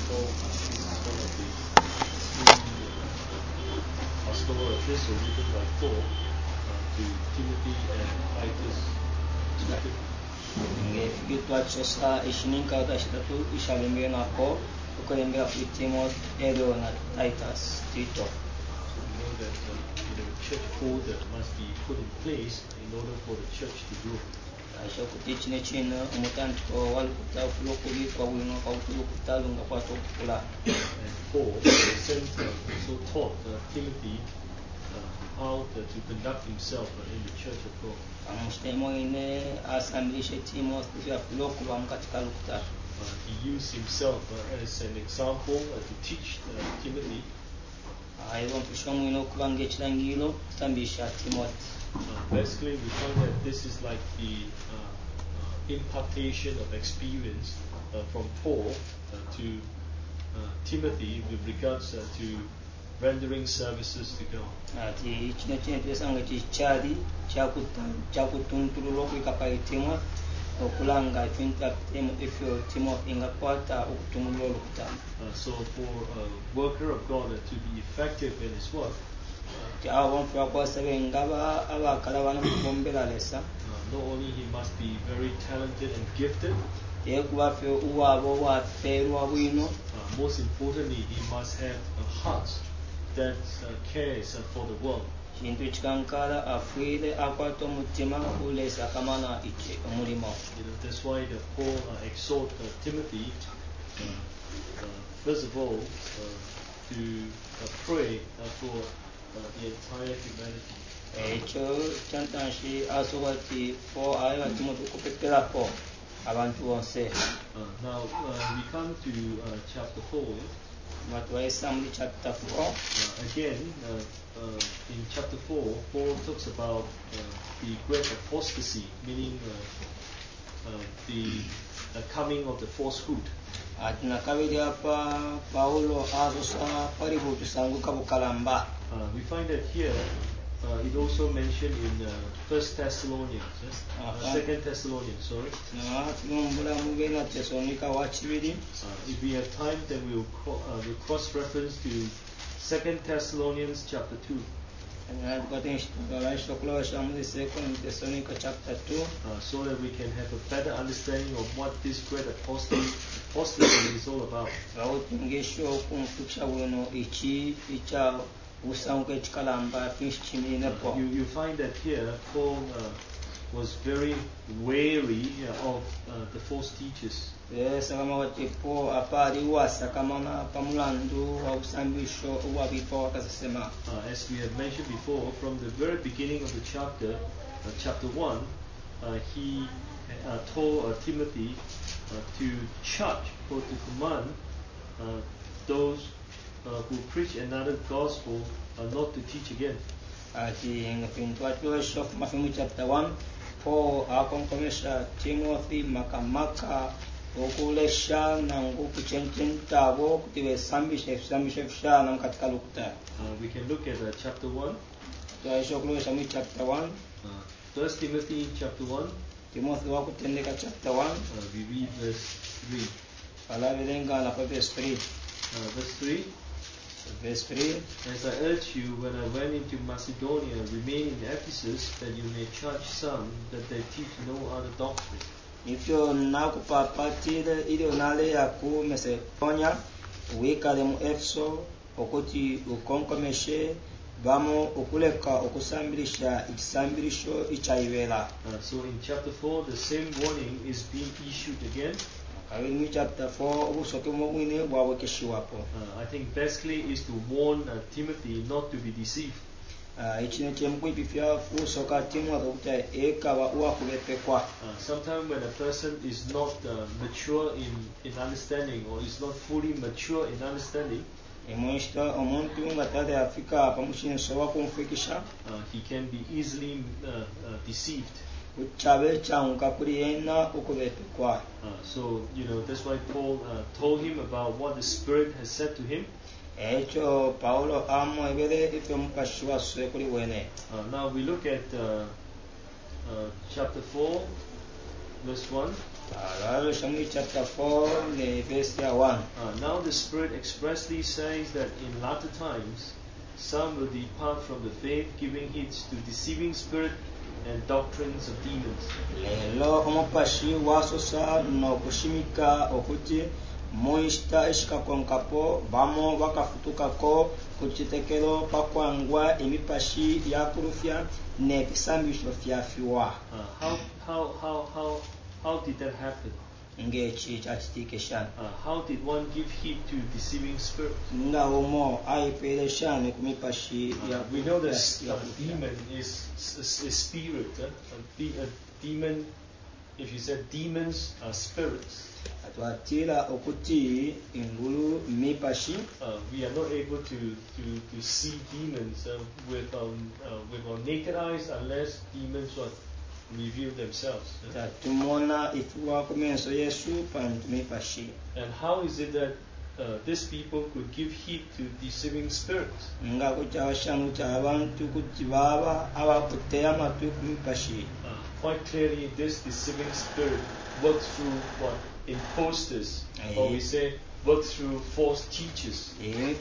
Paul is one of the pastoral epistles written by Paul to Timothy and Titus. Kitwachosa ishininka utashitatu ishalimbe nako ukolembea kuitimo Elio na Titus Tito. So we know that church order must be put in place in order for the church to grow. Aisha kutichine china umutandiko walikuta fulokuli kwa wino kwa utulukuta lunga kwa tokula. And Paul also taught Timothy how to conduct himself in the church of God. He used himself as an example to teach Timothy. Basically, we find that this is like the impartation of experience from Paul to Timothy with regards to rendering services to God. So for a worker of God to be effective in his work, not only he must be very talented and gifted, most importantly he must have a heart that cares for the world. That's why Paul exhorts Timothy, first of all, to pray for the entire humanity. Now we come to chapter 4. Again, in chapter 4, Paul talks about the great apostasy, meaning the coming of the falsehood. We find that here it also mentioned in 1 Thessalonians, 2 Thessalonians, sorry. If we have time, then we'll cross-reference to 2 Thessalonians chapter 2. So that we can have a better understanding of what this great apostasy is all about. You find that here Paul was very wary of the false teachers. As we have mentioned before, from the very beginning of the chapter 1, he told Timothy to charge or to command those who preach another gospel not to teach again. Chapter 1, Paul akonkomesha Timothy makamaka okulesha na ngukuchenchenitabo kutiwe sambisha na katika lukuta. We can look at chapter 1. Chapter 1. 1 Timothy chapter 1. Timothy wakutendeka chapter 1. We read verse 3. Verse 3. Verse 3. Verse 3. As I urge you when I went into Macedonia, remain in Ephesus, that you may charge some that they teach no other doctrine. Ifyo nakupapatile ili onale ya ku Macedonia uikale mu Efeso okuti ukonkomeshe vamo okuleka okusambilisha ikisambilisho ichaivela. So in chapter 4 the same warning is being issued again. Chapter 4 I think basically is to warn Timothy not to be deceived. Sometimes when a person is not mature in understanding or is not fully mature in understanding, he can be easily deceived. So that's why Paul told him about what the Spirit has said to him. Now we look at chapter 4 verse 1. chapter 4 verse 1. Now the Spirit expressly says that in latter times some will depart from the faith, giving heed to deceiving spirit and doctrines of demons. Lelo omupashi wasosa nokushimika okuti moista ishikakonkapo bamo bakafutukako kuchitekelo pakwangwa emipashi yakurufya nebisambisho fyafiwa. How did that happen? Ngechi chachitikeshana. How did one give heed to deceiving spirits? Ngawomo aipeleshane kumipashi ya. We know that demon is spirit. A demon, if you said demons are spirits. Atwatira okuti ingulu mipashi. We are not able to see demons with our naked eyes unless demons reveal themselves. And how is it that these people could give heed to deceiving spirits? Quite clearly, this deceiving spirit works through what? Imposters, or we say works through false teachers.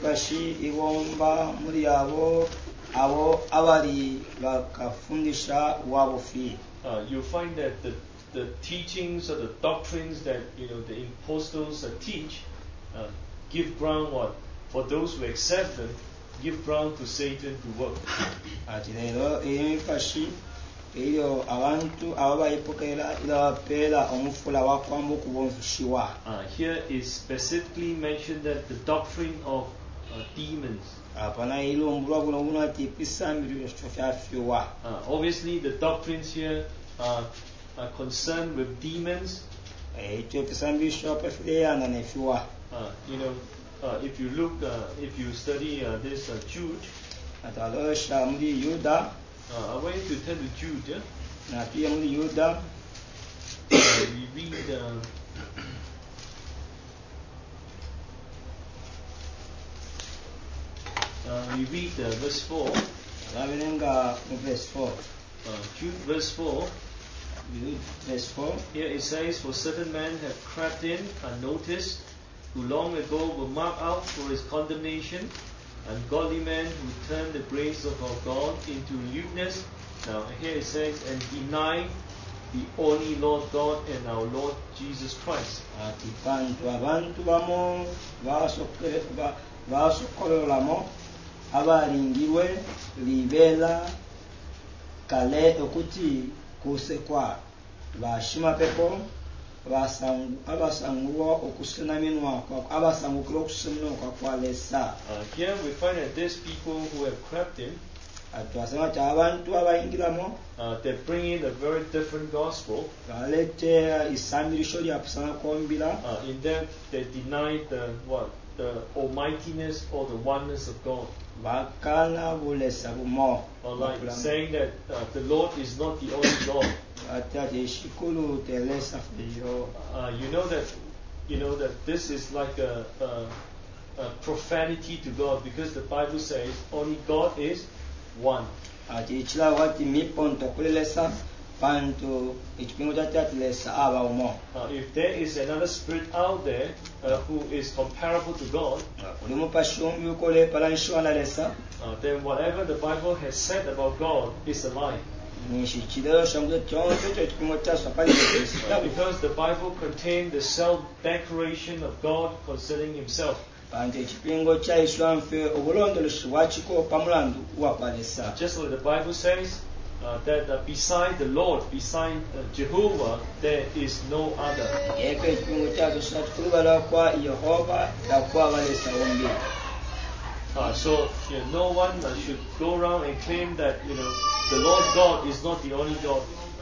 You find that the teachings or the doctrines that the impostors teach give ground what? For those who accept them, give ground to Satan to work. Here is specifically mentioned that the doctrine of demons. Obviously, the doctrines here are concerned with demons. If you look, if you study this Jude, I want you to turn to Jude. We read verse 4. Jude verse 4. Here it says, "For certain men have crept in unnoticed, who long ago were marked out for his condemnation, ungodly men who turn the grace of our God into lewdness." Now here it says, "and deny the only Lord God and our Lord Jesus Christ." Abaringirwe libela kale okuti kusekwa bashima pepo abasangurwa okusenaminwa abasangukira okuseminwa kwa lesa. Here we find that these people who have crept in, they bring in a very different gospel. In that they deny the almightiness or the oneness of God. Or like saying that the Lord is not the only Lord. You know that this is like a profanity to God, because the Bible says only God is one. If there is another spirit out there who is comparable to God, then whatever the Bible has said about God is a lie. Because the Bible contains the self-declaration of God concerning Himself. Just like the Bible says that beside the Lord, beside Jehovah, there is no other. So no one should go around and claim that the Lord God is not the only God.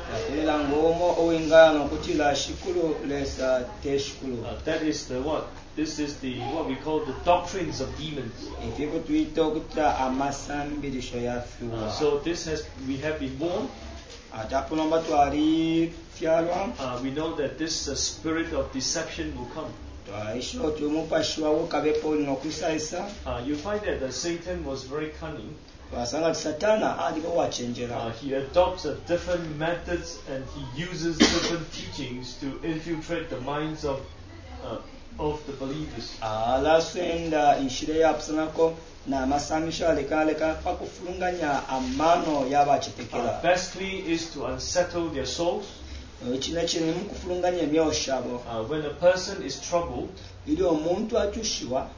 That is the what? This is the what we call the doctrines of demons. So we have been warned. We know that this spirit of deception will come. You find that Satan was very cunning. wasanga satana aliko wachenjera He adopts different methods and he uses different teachings to infiltrate the minds of the believers. alasenda inshire yapsanako na masamisha lekaleka pakufulunganya amano yabachitekera Bestly is to unsettle their souls. china chine mukufulunganya emyoshabo When a person is troubled, ili omuntu akyushiwa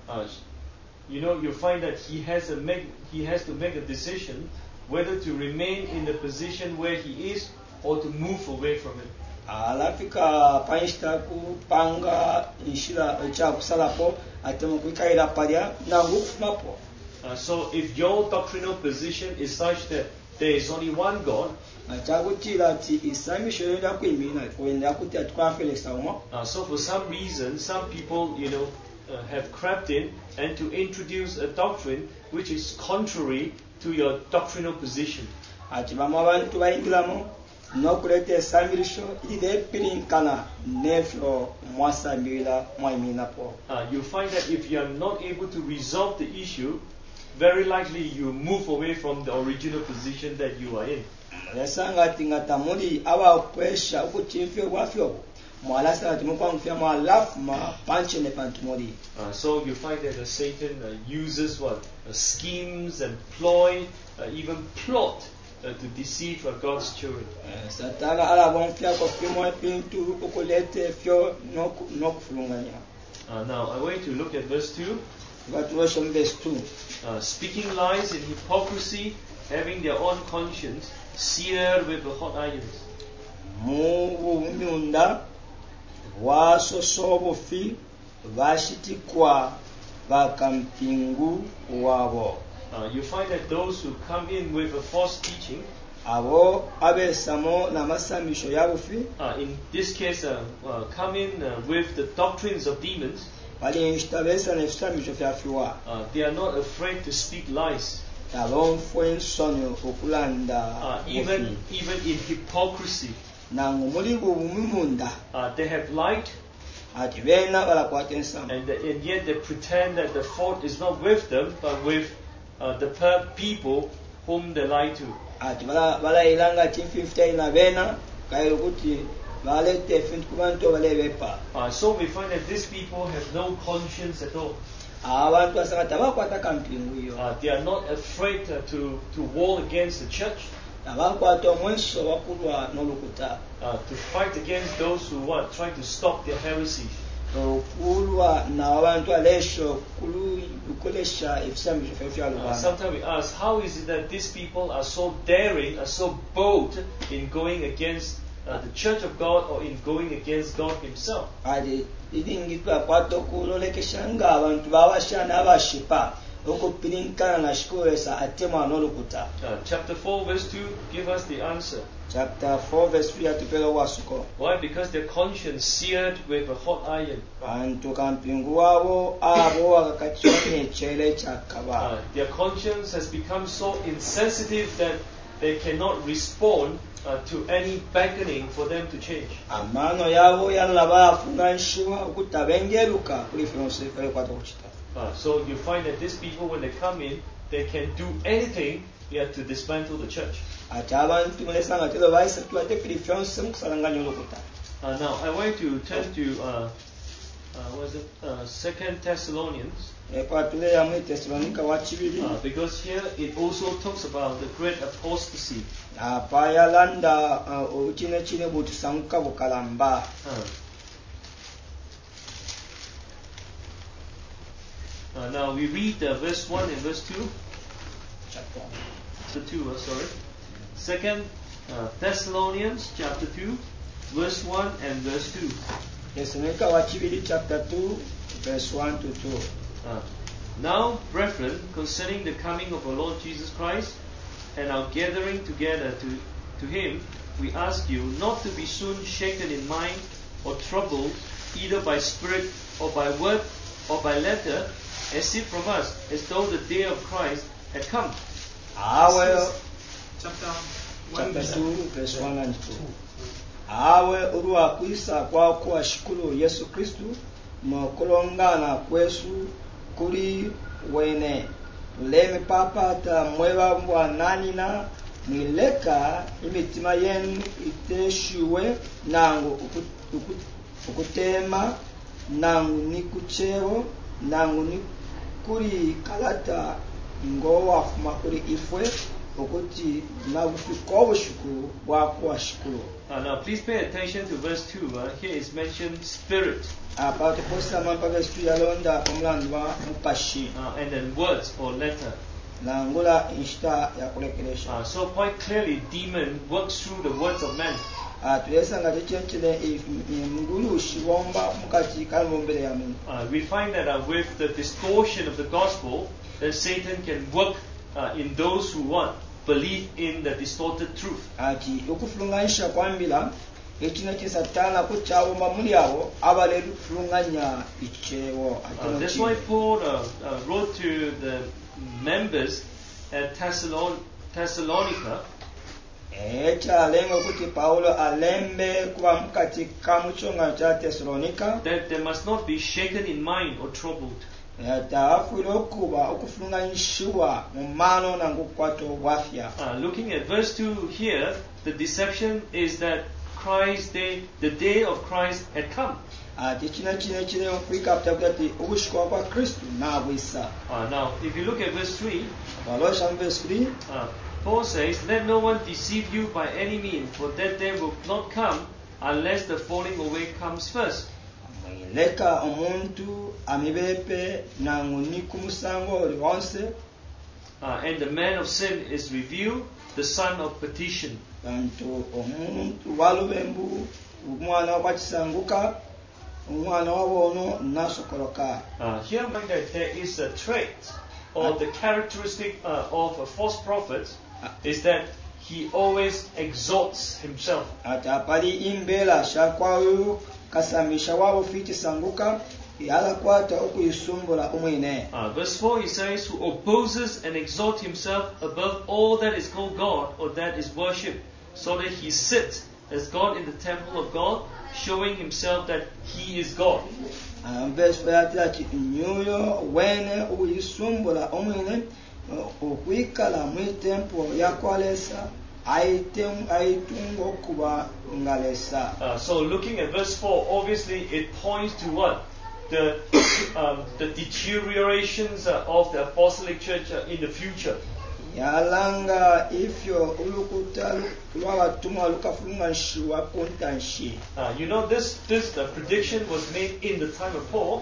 you find that he has to make a decision whether to remain in the position where he is or to move away from it. alafika panshita kupanga inshira ekyakusalapo ate mukwikaira palya nangu okufumapo. So if your doctrinal position is such that there is only one God, akyakutira ati isamisho yenda kwimina wenda kuti atwafelesa umwa. So for some reason, some people, have crept in and to introduce a doctrine which is contrary to your doctrinal position. ati bamwe abantu bayingiramu n'okuleeta esamirisho irepirinkana n'ebyo mwasambirira mwayiminapo. You find that if you are not able to resolve the issue, very likely you move away from the original position that you are in. yasanga ati nga tamuli abakwesha okutimfyo bwafyo mwalasa ati mukwangufya mwalafu mapanche ne pantumuli. So you find that Satan uses schemes and ploy, even plot to deceive God's children. satana alabonfyako fimo epintu okuleeta efyo n'okufulunganya. Now I want to look at verse 2. batulosha mu verse 2. Speaking lies in hypocrisy, having their own conscience seared with the hot irons. mu bunyunda bwasosa obufi bashitikwa bakampingu wabo. You find that those who come in with a false teaching, abo abesamo n'amasamisho y'abufi in this case come in with the doctrines of demons, balinshita besa n'ebisamisho byafiwa they are not afraid to speak lies, abonfu ensoni okulanda even in hypocrisy. nangu muli bumunda They have lied, ati bena balakwata ensamo and yet they pretend that the fault is not with them but with the people whom they lie to. ati balayiranga ati mfifitaina bena kairo kuti baleta efintu ku bantu balebepa. So we find that these people have no conscience at all. abantu basanga tabakwata kampingu iyo They are not afraid to war against the church, tabakwata omweso wakulwa n'olukuta to fight against those who are trying to stop their heresy. okulwa n'abantu alesho kukolesha ebisamisho by'alubanda. Sometimes we ask, how is it that these people are so daring, are so bold in going against the church of God or in going against God Himself? ati idingitwa kwata okulolekesha nga abantu babashana abashipa okupirinkana na shikolesa atema n'olukuta. Chapter 4 verse 2 give us the answer. Chapter 4 verse 3 atupela wasuko. Why? Because their conscience seared with a hot iron. Bantu kampingu wabo abo akakatishwa n'ekyele kyakaba. Their conscience has become so insensitive that they cannot respond to any beckoning for them to change. Amano yabo yalaba afunganshwa okutabengeruka kuli fyonse kwata kuchita. So you find that these people, when they come in, they can do anything to dismantle the church. Ati abantu mulesanga telo baisa tuate kuli fyonse mukusalanganya olukuta. Now I want to turn to 2 Thessalonians. Because here it also talks about the great apostasy. Now we read verse 1 and verse 2. Chapter 2, sorry. 2 Thessalonians chapter 2, verse 1 and verse 2. Chapter 2, verse 1 to 2. Now, brethren, concerning the coming of our Lord Jesus Christ and our gathering together to Him, we ask you not to be soon shaken in mind or troubled, either by spirit or by word or by letter, as if from us, as though the day of Christ had come. Chapter 2, verse 1 and 2. Awe urua kuisa kwa kuwa shukuru Yesu Kristu no kulongana kwesu kuri wene leme papata mweba mbwananina mwileka imitima yenu iteshuwe nangu ukutema nangu nikuchewo nangu nikuri kalata ngowa fuma kuri ifwe ukuti nabufiko bushukuru bwako shukuru. Now please pay attention to verse 2. Here is mentioned spirit. And then words or letter. So quite clearly, demon works through the words of men. We find that with the distortion of the gospel, that Satan can work in those who believe in the distorted truth. That's why Paul wrote to the members at Thessalonica that they must not be shaken in mind or troubled. Looking at verse 2 here, the deception is that the day of Christ had come. Now, if you look at verse 3, Paul says, "Let no one deceive you by any means, for that day will not come unless the falling away comes first." And the man of sin is revealed, the son of perdition. Here that there is a trait or the characteristic of a false prophet is that he always exalts himself. Verse 4 he says, "Who opposes and exalts himself above all that is called God or that is worshipped, so that he sits as God in the temple of God, showing himself that he is God." So looking at verse 4, obviously it points to what? The deteriorations of the apostolic church in the future. You know, this prediction was made in the time of Paul.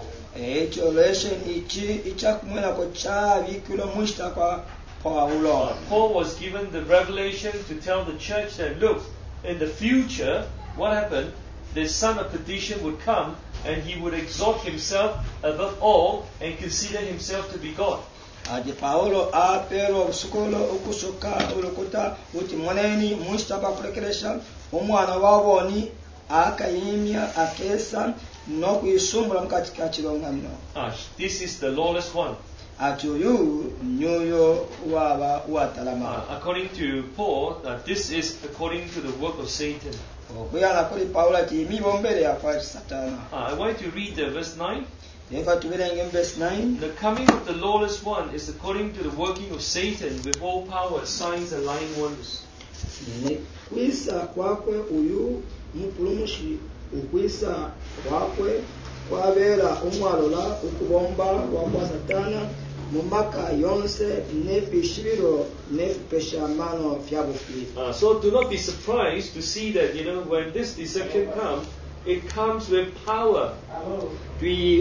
Paul was given the revelation to tell the church that, look, in the future, what happened? The son of perdition would come and he would exalt himself above all and consider himself to be God. This is the lawless one. According to Paul, this is according to the work of Satan. I want to read verse 9. The coming of the lawless one is according to the working of Satan with all power, signs and lying wonders. So do not be surprised to see that, when this deception comes, it comes with power. It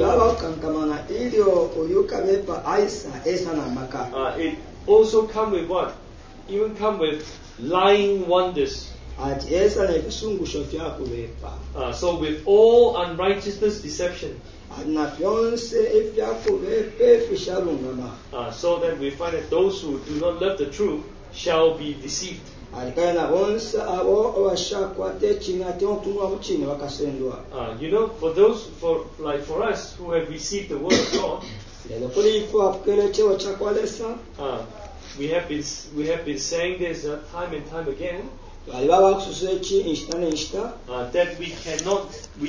also comes with what? Even come with lying wonders. So with all unrighteousness, deception. So that we find that those who do not love the truth shall be deceived. For us who have received the word of God, we have been saying this time and time again. That we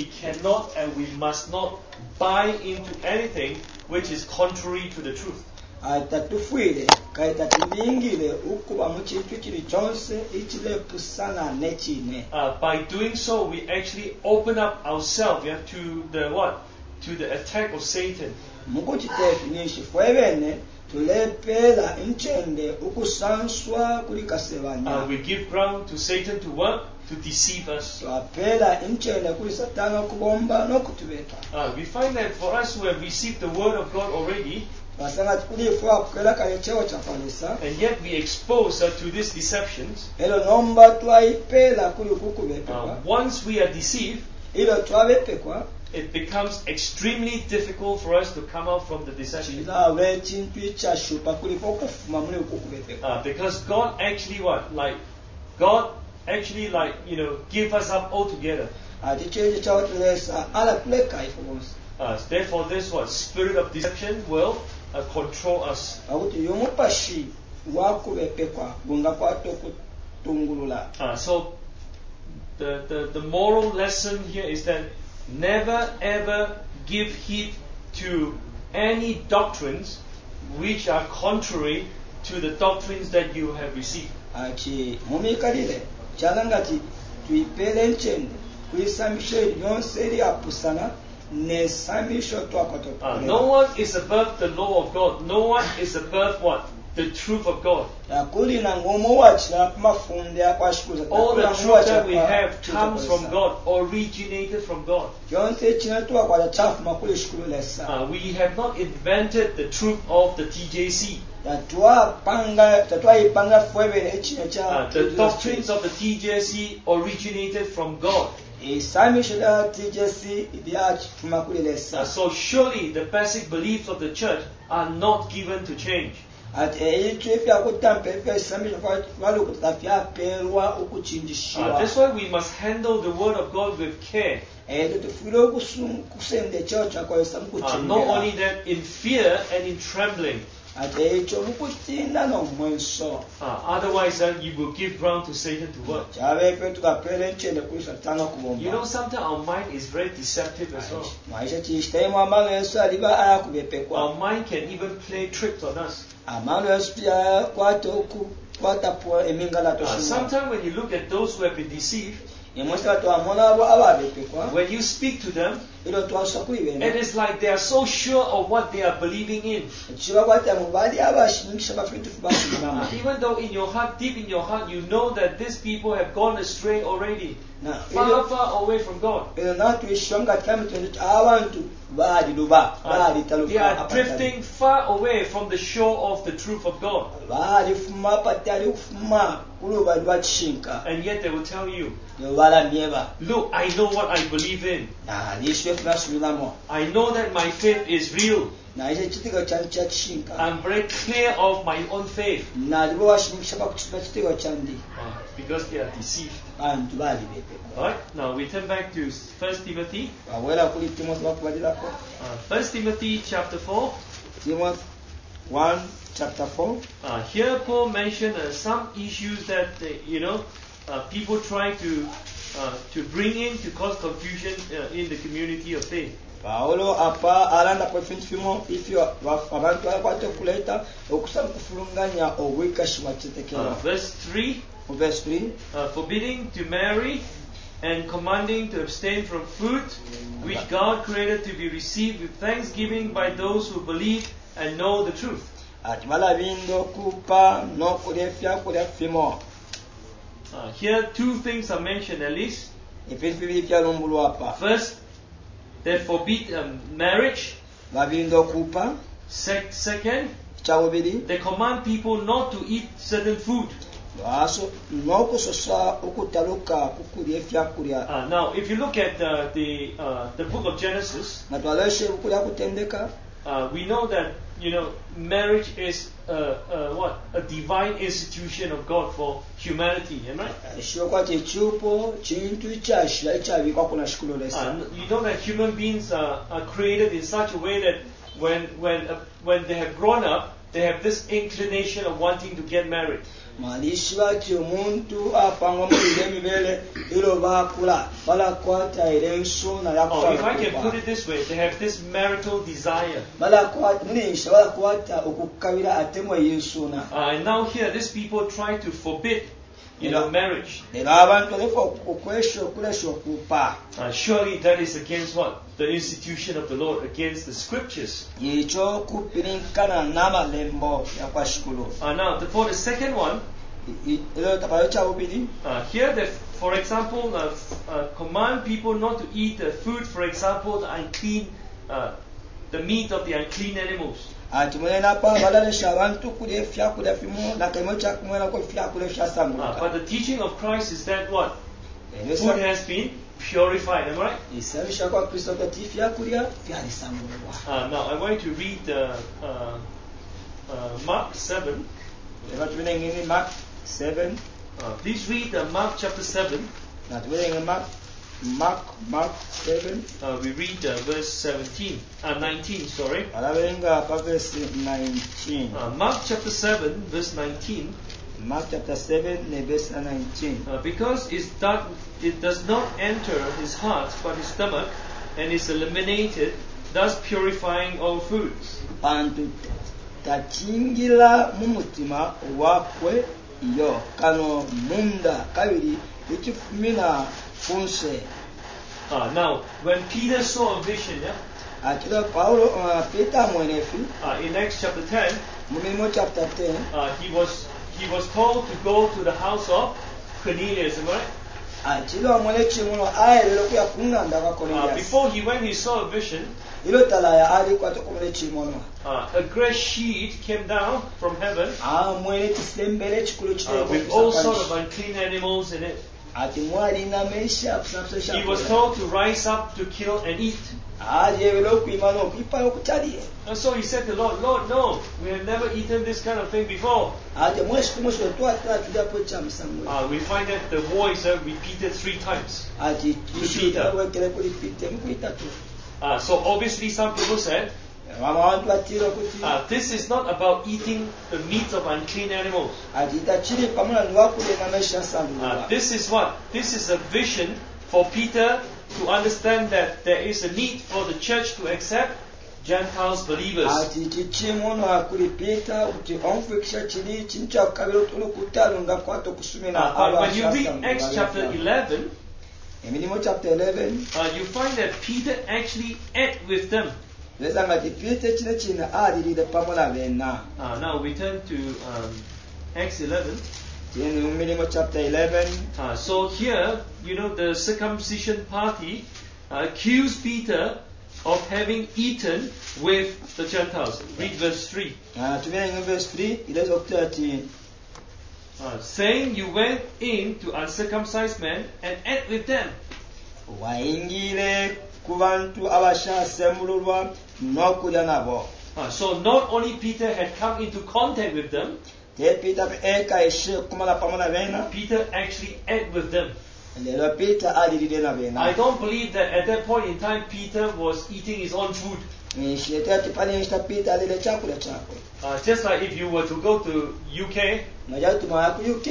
cannot and we must not buy into anything which is contrary to the truth. atatufuire kale tatulingire ukuba mu kintu kiri kyonse ekireepusana nekine. By doing so, we actually open up ourselves to the what? To the attack of Satan. Mukukiteefinisha fwe bene tulepeera nkyende okusanswa kuli kasebanya. We give ground to Satan to work, to deceive us. Twapeera nkyende kuli Satani okubomba n'okutubeta. We find that for us who have received the word of God already, basanga tukulifu akukela kale kyewo kyafalisa, and yet we expose to these deceptions. Elo nomba twayipeera kuli kukubepekwa. Once we are deceived, ilo twabepekwa, it becomes extremely difficult for us to come out from the deception. Because God actually give us up altogether. Therefore this spirit of deception will control us. So the moral lesson here is that never ever give heed to any doctrines which are contrary to the doctrines that you have received. No one is above the law of God. No one is above what? The truth of God. All the truth that we have comes from God, originated from God. We have not invented the truth of the TJC. The doctrines of the TJC originated from God. So surely the basic beliefs of the church are not given to change. That's why we must handle the word of God with care. Not only that, in fear and in trembling. Otherwise you will give ground to Satan to work. You know, sometimes our mind is very deceptive as well. Our mind can even play tricks on us. Sometimes when you look at those who have been deceived, when you speak to them, it is like they are so sure of what they are believing in. Even though in your heart, deep in your heart, you know that these people have gone astray already. Far away from God. They are drifting far away from the shore of the truth of God. And yet they will tell you, look, I know what I believe in. I know that my faith is real. I'm very clear of my own faith. Because they are deceived. Alright, now we turn back to 1 Timothy. 1 Timothy chapter 4. 1 chapter 4. Here Paul mentioned some issues that people try to bring in to cause confusion in the community of faith. Paulo apa alanda kwa finfimo ifyo abantu akwate kuleta okusaba kufulunganya obwikashi wachitekero. Verse 3. Verse 3. Forbidding to marry and commanding to abstain from food which God created to be received with thanksgiving by those who believe and know the truth. Here two things are mentioned at least. First, they forbid marriage. Second, they command people not to eat certain food. Now, if you look at the book of Genesis, we know that marriage is a divine institution of God for humanity, right? You know that human beings are created in such a way that when they have grown up, they have this inclination of wanting to get married. malishiba ti omuntu apanga muri emibere ilo bakula balakwata ile nsona Or if I can put yakufa it this way, they have this marital desire. balakwata munisha balakwata okukabira atemwe yensona And now here, these people try to forbid, marriage. era abantu lefo okwesha okulesha okupa Surely that is against what? The institution of the Lord, against the scriptures. yicho kupirinkana n'amalembo yakwashikulu Now, for the second one, ilo tapayo cha bubiri here they, for example, command people not to eat food, for example, the meat of the unclean animals. ati mulena pa badalesha abantu kulya efyakulya fimu nakaimo kyakumwera ko efyakulya But efyasanguka the teaching of Christ is that what? Food has been purified, am I right? isabisha kwa kristo kati efyakulya fyalisangulwa Now, I want to read Mark 7. eba tubirengeni Mark 7 Please read Mark chapter 7. na tubirenge Mark 7 We read verse 19, sorry. alabenga pa verse 19 Mark chapter 7, verse 19. Mark chapter 7 ne verse 19 Because it does not enter his heart but his stomach and is eliminated, thus purifying all foods. bantu takingira mu mutima wakwe iyo kano munda kabiri ikifumina funse Now, when Peter saw a vision, akira Paulo Peter mwenefi in Acts chapter 10, mu milimo chapter 10 he was told to go to the house of Cornelius, am I right? akira mweleki muno ayelero kuya kunganda kwa Cornelius Before he went, he saw a vision. ilo talaya ali kwa tokomuleki muno A great sheet came down from heaven mwele kisembele chikulu with all sort of unclean animals in it. ati mwali na mesha kusafisha He was told to rise up to kill and eat. ayelero kuimano kuipa okutaliye And so he said to the Lord, Lord, no, we have never eton this kind of thing before. ati mweshi kumweshi twatwa tujapo cha msamwe We find that the voice repeated 3 times. ati Peter. ishu wekele kulipite mkuitatu So obviously some people said, mama wantu atiro kuti this is not about eating the meat of unclean animals. ati itachiri pamula niwakule na mesha sanduwa This is what? This is a vision for Peter to understand that there is a need for the church to accept Gentiles believers. ati chichimuno akulipita kuti omfikisha chili chincha kabiro tuno kutalunga kwato kusumina When you read Acts chapter 11, emilimo chapter 11 you find that Peter actually ate with them. leza ngati pite chine chine alilile pamula bena Now we turn to Acts 11. tieni emilimo chapter 11 So here, the circumcision party accused Peter of having eaten with the Gentiles. Read verse 3. tubirenge verse 3 ileza okuti ati Saying, you went in to uncircumcised men and ate with them. wayingire ku bantu abashasembululwa n'okulya nabo So not only Peter had come into contact with them, te Peter eka ishe kumala pamona bena Peter actually ate with them. lero Peter alilile na I bena don't believe that at that point in time Peter was eating his own food. nishete ati pale nishita Peter alile chakula chakwe Just like if you were to go to UK, naja tumaya ku UK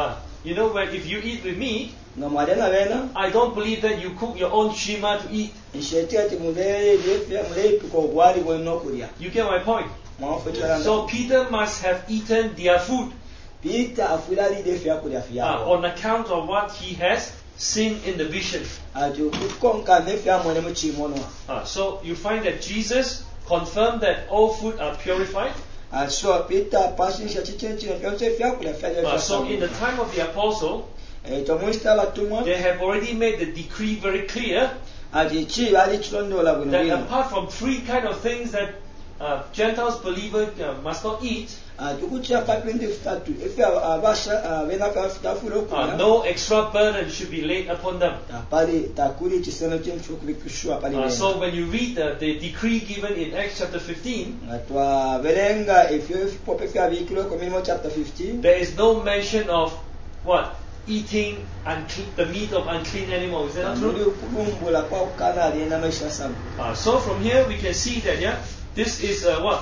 if you eat with me, no mwale na bena I don't believe that you cook your own shima to eat. nishete ati muleye yefya muleye piko bwali bweno kulya You get my point? mwafutira So Peter must have eaten their food Peter afula lide fya kulya fya on account of what he has seen in the vision. ati kukonka nefya mwene mu chimono So you find that Jesus confirmed that all food are purified. so Peter pasisha chichenchino byonse fya kulya fya So in the time of the apostle, tomwista batumwa they have already made the decree very clear ati chi bali chilondola buno that bino apart from 3 kind of things that Gentiles believers must not eat, tukuchia pa 23 efya abasha bena kafutafula okulya no extra burden should be laid upon them. pali takuli chiseno chencho kulikishwa pali So when you read the decree given in Acts chapter 15, atwa belenga efyo pope fya bikilo ko milimo chapter 15 there is no mention of what? Eating the meat of unclean animals. Is that not muri true? kubumbula kwa ukana alienda maisha sana So from here we can see that this is what?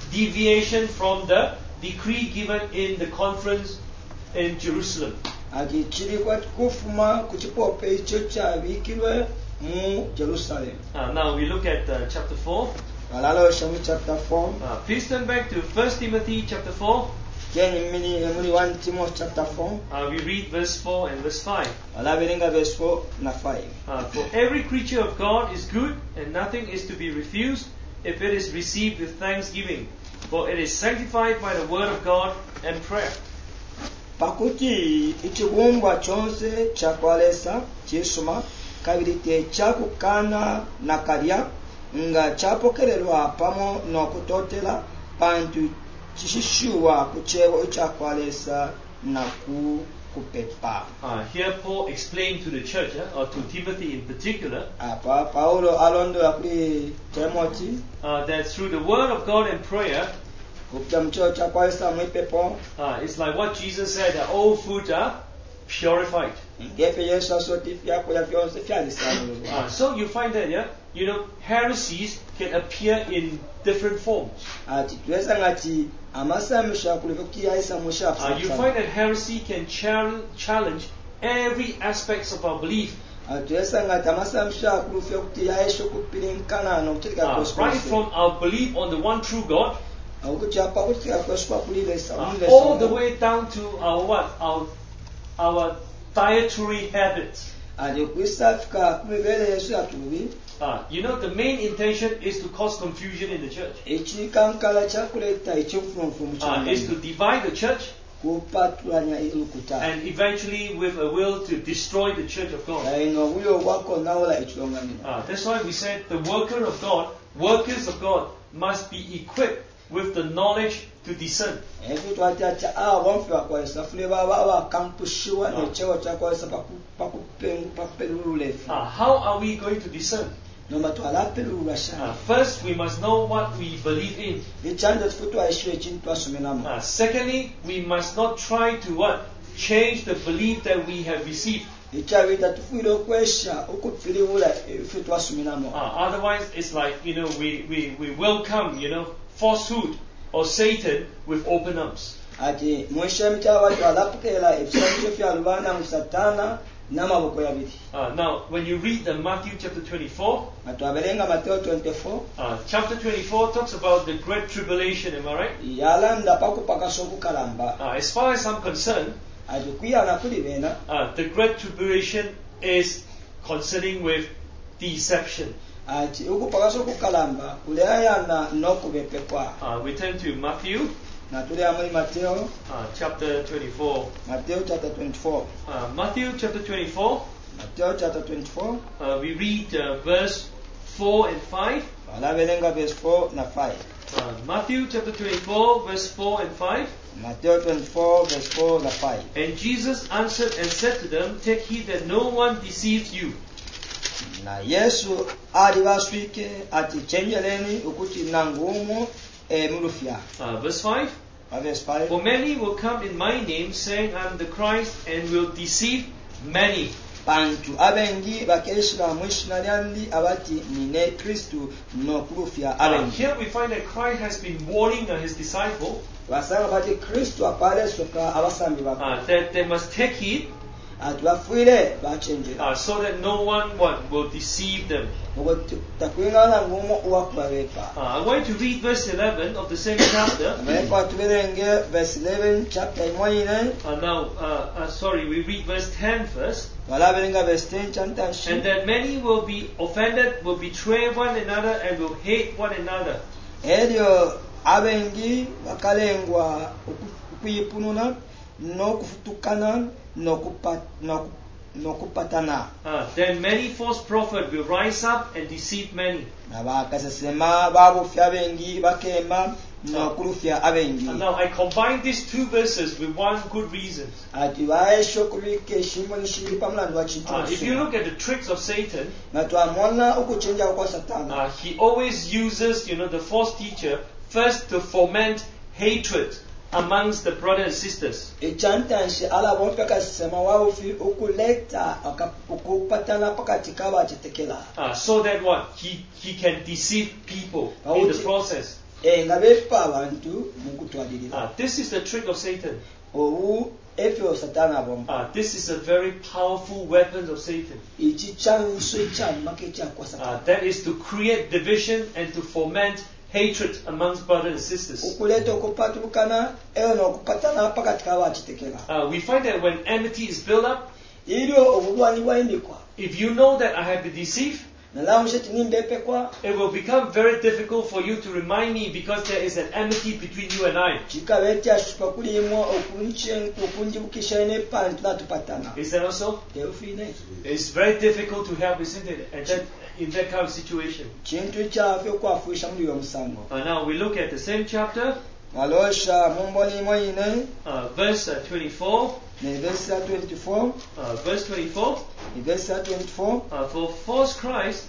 deviation from the decree given in the conference in Jerusalem. ati chilikuwa kufuma ku chipope icho chabikirwe mu Jerusalem. Now we look at chapter 4. Walalo shamu chapter 4. Please turn back to 1 Timothy chapter 4. Keni mini 1 Timothy chapter 4. We read verse 4 and verse 5. Wala belenga verse 4 na 5. For every creature of God is good, and nothing is to be refused if it is received with thanksgiving, for it is sanctified by the word of God and prayer. Pakuti ichibumbwa chonse chakwalesa chisuma kabirite chakukana na kalya nga chapokererwa pamo nokutotela pantu chishishuwa kuchewo chakwalesa na kupepa. Here Paul explained to the church, or to Timothy in particular, Paulo alondo akuli Timothy that through the word of God and prayer, it's like what Jesus said, that all foods are purified. So you find that, heresies can appear in different forms. You find that heresy can challenge every aspect of our belief. Right from our belief on the one true God, all the way down to our dietary habits. The main intention is to cause confusion in the church. Is to divide the church, and eventually with a will to destroy the church of God. That's why we said the workers of God must be equipped with the knowledge to discern. How are we going to discern? First, we must know what we believe in. Secondly, we must not try to change the belief that we have received. Otherwise, it's like, we welcome, falsehood or Satan with open arms. Now, when you read Matthew chapter 24, chapter 24 talks about the great tribulation, am I right? As far as I'm concerned, the great tribulation is concerning with deception. We turn to Matthew chapter 24. Matthew chapter 24. Matthew chapter 24. We read verse 4 and 5. Matthew chapter 24 verse 4 and 5. Matthew 24 verse 4 and 5. And Jesus answered and said to them, Take heed that no one deceives you. Na Yesu alibaswike ati chenjeleni ukuti nangumu mulufya. Verse 5. Verse 5. For many will come in my name, saying, I am the Christ, and will deceive many. Bantu abengi bakeshira mwishina lyandi abati nine Kristu no kulufya abengi. Here we find that Christ has been warning his disciples that they must take heed, so that no one will deceive them. I want to read verse 11 of the same chapter. We read verse 10 first. And that many will be offended, will betray one another, and will hate one another. Abengi bakalengwa kuyipununa no kufutukana no kupatana. Then many false prophets will rise up and deceive many. Now I combine these two verses with one good reason. If you look at the tricks of Satan, he always uses, the false teacher first to foment hatred amongst the brothers and sisters. So that he can deceive people in the process. nga beefa abantu mu kutwalirira. This is the trick of Satan. Obu ebyo Sataana abomba. This is a very powerful weapon of Satan. Iki kyanso ekyamaka ekyakwa Sataana. That is to create division and to foment hatred amongst brothers and sisters. Okuleeta okupatulukana era n'okupatana pakati k'abakitekera. We find that when enmity is built up, Iryo obulwanyi bwayindikwa. if you know that I have been deceived, it will become very difficult for you to remind me because there is an enmity between you and I. Is that also? It's very difficult to help, isn't it? And that, in that kind of situation. Now we look at the same chapter, verse 24. Verse 24. For false Christ.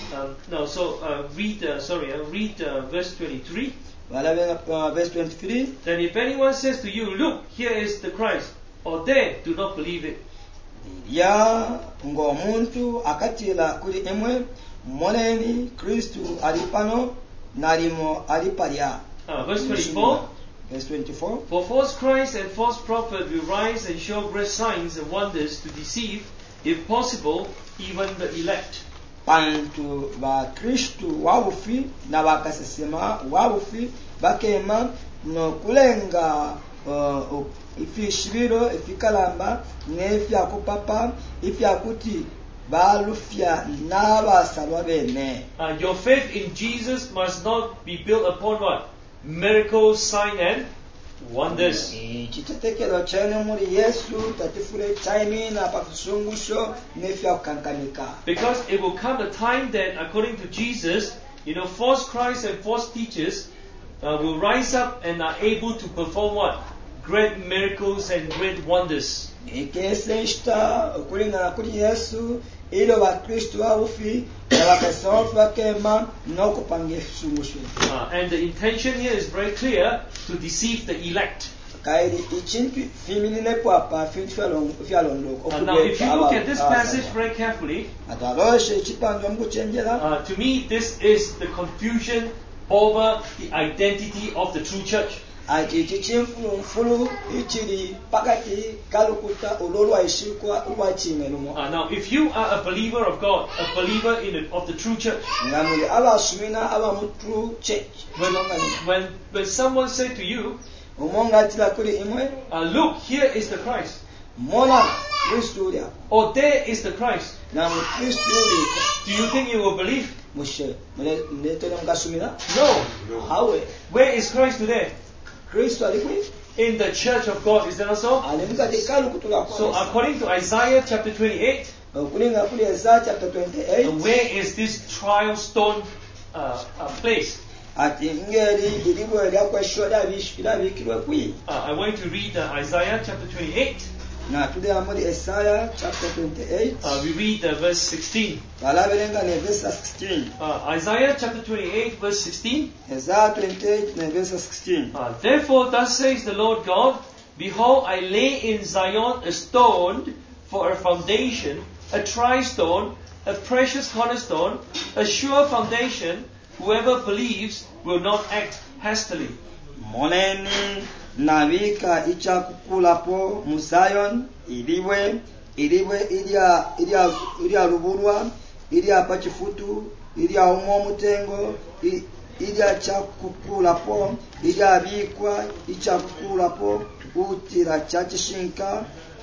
Read verse 23. Verse 23. Then if anyone says to you, "Look, here is the Christ," or there, do not believe it. Ya ng'omuntu akatira kuli emwe moneni Kristu alipano nalimo alipalya. Verse 24. Verse 24. For false Christ and false prophet will rise and show great signs and wonders to deceive, if possible, even the elect. Bantu ba Kristu wabufi na bakasesema wabufi bakema no kulenga ifishibiro ifikalamba nefyakupapa ifyakuti balufya n'abasalwa bene. Your faith in Jesus must not be built upon what? Miracles, sign and wonders. Chitekelo chene muri Yesu tatifure chaimi na pakusungusho nefyakankanika. Because it will come a time that, according to Jesus, false Christs and false teachers will rise up and are able to perform what? Great miracles and great wonders. And the intention here is very clear, to deceive the elect. Now if you look at this passage very carefully, to me this is the confusion over the identity of the true church. Now if you are a believer of God, a believer of the true church, when someone said to you, "Look, here is the Christ," or "There is the Christ," do you think you will believe? No. Where is Christ today? In the church of God, is that also? So according to Isaiah chapter 28, where is this trial stone placed? I want to read Isaiah chapter 28. Isaiah chapter 28. We read verse 16. Isaiah chapter 28 verse 16. Therefore thus says the Lord God, behold, I lay in Zion a stone for a foundation, a tried stone, a precious cornerstone, a sure foundation. Whoever believes will not act hastily. Nabika ichakukulapo mu Zion iliwe ilia ruburwa ilia pachifutu ilia umutengo ilia chakukulapo ilia bikwa ichakukulapo utira chachishinka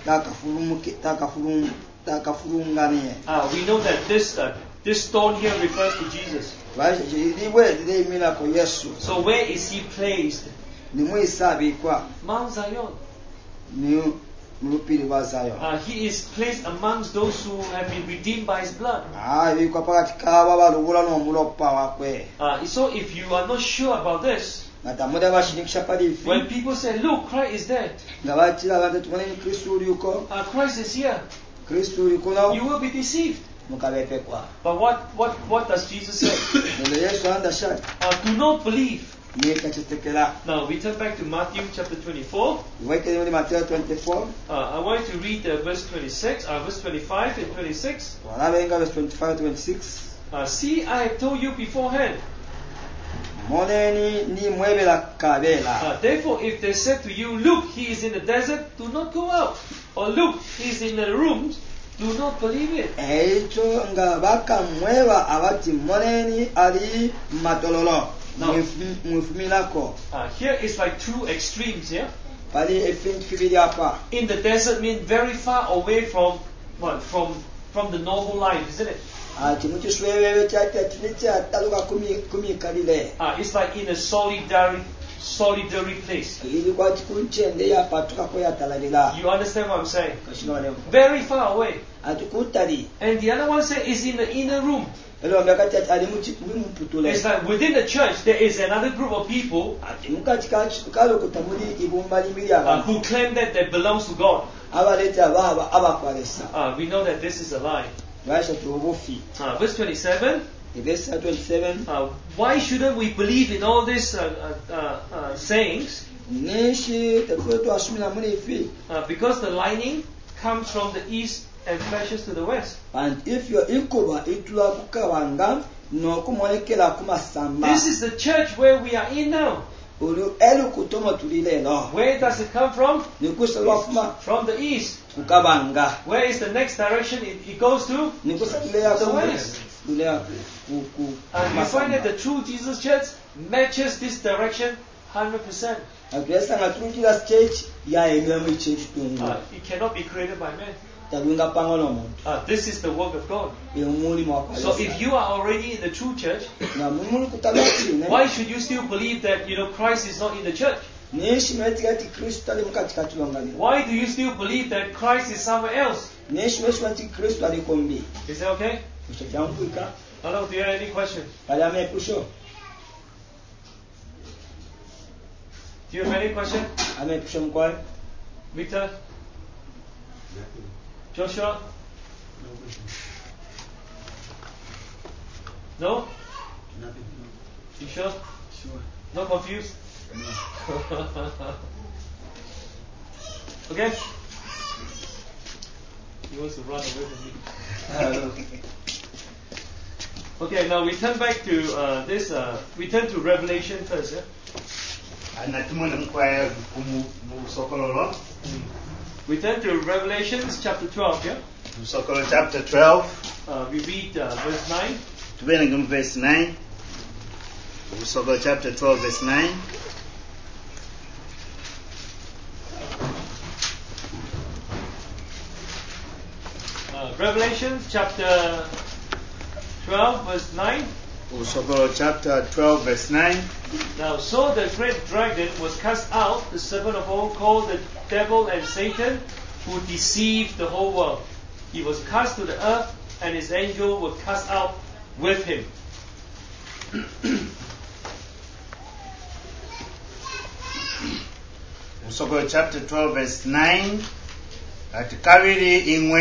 takafurungamie. We know that this stone here refers to Jesus. So where is he placed? Mount Zion. He is placed amongst those who have been redeemed by his blood. So if you are not sure about this, when people say, "Look, Christ is there," Christ is here, you will be deceived. But what does Jesus say? Do not believe. Now we turn back to Matthew chapter 24. I want to read verse 26, verse 25 and 26. Verse 25 and 26. See, I have told you beforehand. moneni ni mwebela kabela. Therefore, if they said to you, look, he is in the desert, do not go out. Or look, he is in the rooms, do not believe it. Ekyo nga bakamweba abati moneni ali matololo mwefumilako. Here is like two extremes here. Pali ebintu bibiri apa. In the desert means very far away from what? From the normal life, isn't it? Kino kiswebebe kyataluka kumikalire. It's like in a solitary place. Ili kwati kunchende yapatuka ko yatalalira. You understand what I'm saying? Kashino Very far away. Atukutali. And the other one says is in the inner room. It's like within the church there is another group of people who claim that they belong to God. We know that this is a lie. Verse 27. Why shouldn't we believe in all these sayings? Because the lightning comes from the east and flashes to the west. And if your ikuba itula kukabanga no kumolekela kumasamba. This is the church where we are in now. Where does it come from? From the east. Where is the next direction it goes to? The west. And you find that the true Jesus church matches this direction 100%. It cannot be created by man. This is the work of God. So if you are already in the true church, why should you still believe that Christ is not in the church? Why do you still believe that Christ is somewhere else? Is that okay? Hello, do you have any questions? Do you have any question? Victor? Joshua? No? Nothing. You sure? Sure. Not confused? No. Okay? He wants to run away from me. Okay, now we turn back to this. We turn to Revelation first. Yeah? We turn to Revelations chapter 12. Yeah? Chapter 12. We read verse 9. Verse 9. Chapter 12, verse 9. Revelation chapter 12, verse 9. Chapter 12, verse 9. Now, so the great dragon was cast out, the serpent of old, called the devil and Satan, who deceived the whole world. He was cast to the earth, and his angel were cast out with him. Chapter 12, verse 9. Ati kabiri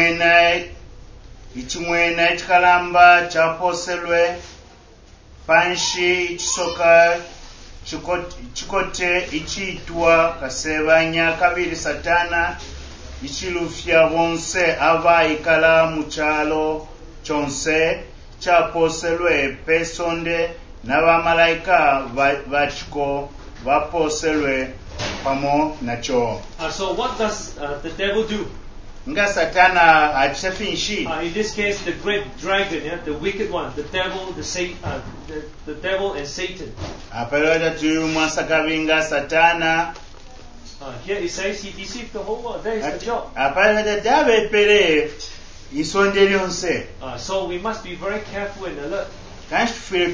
ichimwena ichikalamba chaposelwe panshi ichisoka chikote ichiitwa kasebanya kabiri Satana ichilufya bonse abaikala muchalo chonse chaposelwe pesonde n'abamalayika bachiko baposelwe pamo nacho. So what does the devil do? Nga Satana achifinshi. In this case, the great dragon, the wicked one, the devil, the devil and Satan. Apelada tu mwasakavinga Satana. Here it says he deceived the whole world. That is the job. Apelada dabe pele isondelionse. So we must be very careful and alert. That's why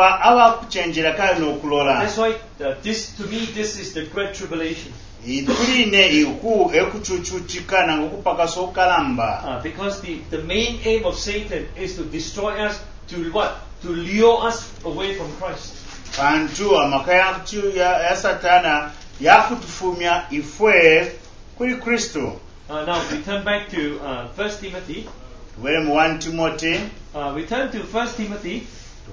this is the great tribulation. Because the main aim of Satan is to destroy us, to what? To lure us away from Christ. Now we turn back to 1 Timothy. We turn to 1 Timothy.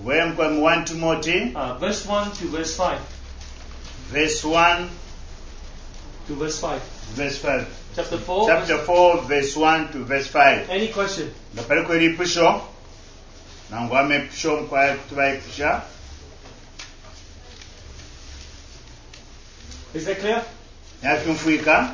Verse 1 to verse 5. Verse 1 to verse 5. Verse 5. Chapter 4. Chapter 4, verse 1 to verse 5. Any question? Is that clear? Yafumfuika.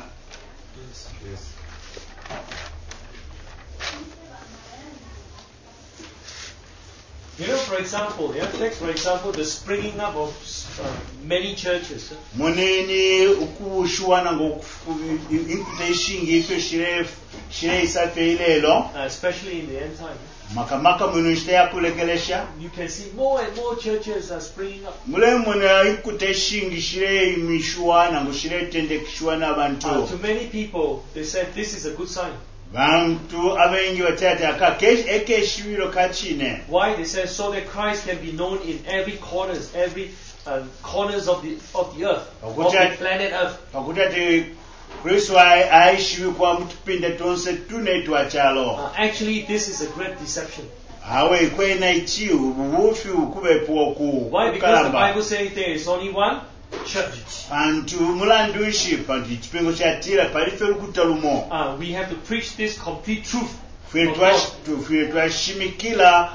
You know, for example, take for example the springing up of many churches. Munini ukushuwana ngokufukuta ishingi ife shire isafe ilelo. Especially in the end time. Makamaka munishite yakulekelesha. You can see more and more churches are springing up. Mule muna ikuta ishingi shire imishuwana ngushire tende kishuwana abantu. To many people, they said this is a good sign. Bantu abengi watata ekeshibiro kachine. Why? They say so that Christ can be known in every corners of the earth, of the planet Earth. Pakutati Kristo aishiwi kwa mtupinde tonse tunaitwa chalo. Actually, this is a great deception. Hawe ikwena ichi ubufi ukubepo ku. Why? Because the Bible says there is only one church. Antu mulanduishi panti chipingo cha tira palife lukutalumo. We have to preach this complete truth. Fuyetwa shimikila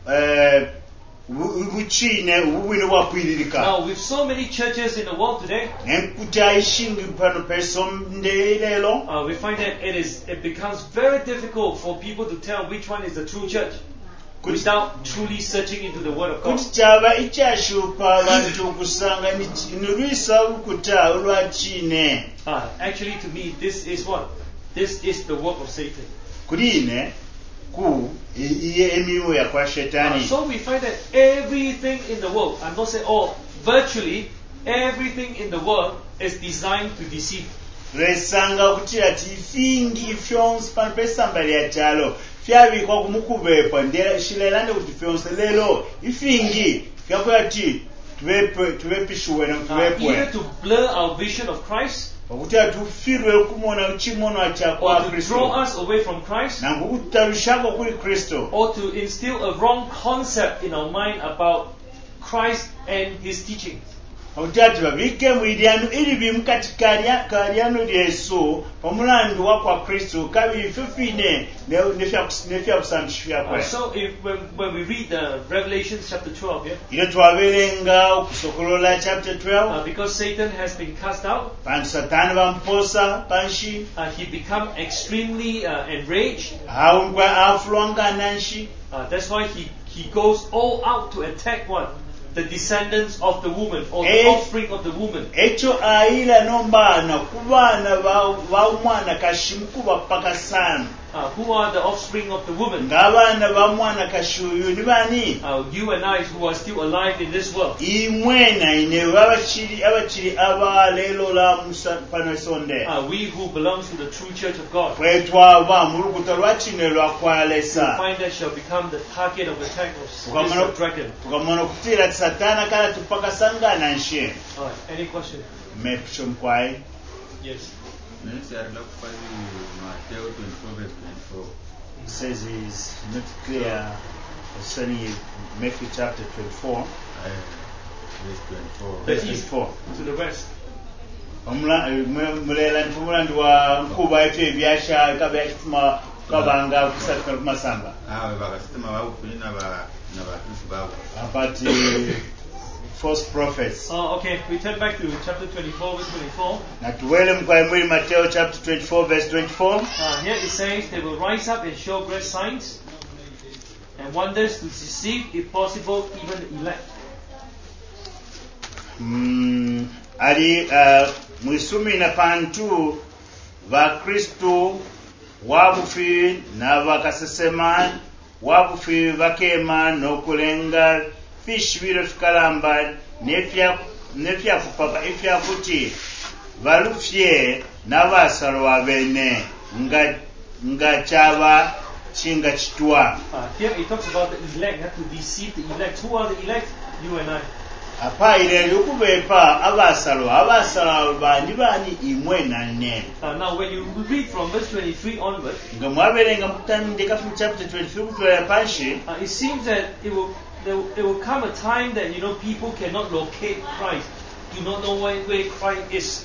ubuchine ubwine wapwiririka. Now with so many churches in the world today, nemkuta ishingi pano pesomde lelo, we find that it becomes very difficult for people to tell which one is the true church without truly searching into the Word of God. Kuchaba ichashupa bantu kusanga nurisa ukuta ulwachine. Actually, to me, this is what? This is the work of Satan. Kurine ku iye emiwo ya kwa shetani. So we find that everything in the world, I'm not saying all, virtually everything in the world is designed to deceive. Resanga kutira tifingi fyons pan pesambali ya chalo. Fiavi kwa kumukubepa ndela shilelande kuti fyons lelo ifingi fyakwati tuwepishuwe na tuwepwe. Either to blur our vision of Christ, or to draw us away from Christ, or to instill a wrong concept in our mind about Christ and His teaching. So when we read Revelation chapter 12 here, chapter 12, because Satan has been cast out, he become extremely enraged. That's why he goes all out to attack what? The descendants of the woman, or the offspring of the woman. Who are the offspring of the woman? You and I who are still alive in this world. We who belong to the true church of God. We find that shall become the target of attack of the dragon. Alright, any question? Yes. It says he's not clear concerning Matthew chapter 24. Verse 24. To the west. False prophets. Okay, we turn back to chapter 24, verse 24. Matthew chapter 24, verse 24. Here it says, they will rise up and show great signs and wonders to deceive, if possible, even the elect. Mwisumi na pantu va Kristu wabufi na vakasesema wabufi vakema nokulenga fishibiro fikalamba nepya kupapa ifya kuti valufye navasarwa bene nga chava chinga chitwa. Here he talks about the elect, to deceive the elect. Who are the elect? You and I. Apa ile lukubepa abasarwa bani imwe na ne. Now when you read from verse 23 onward, ngamwaberenga mutandika from chapter 23 kutoya panshi, it seems that there will come a time that people cannot locate Christ, do not know where Christ is.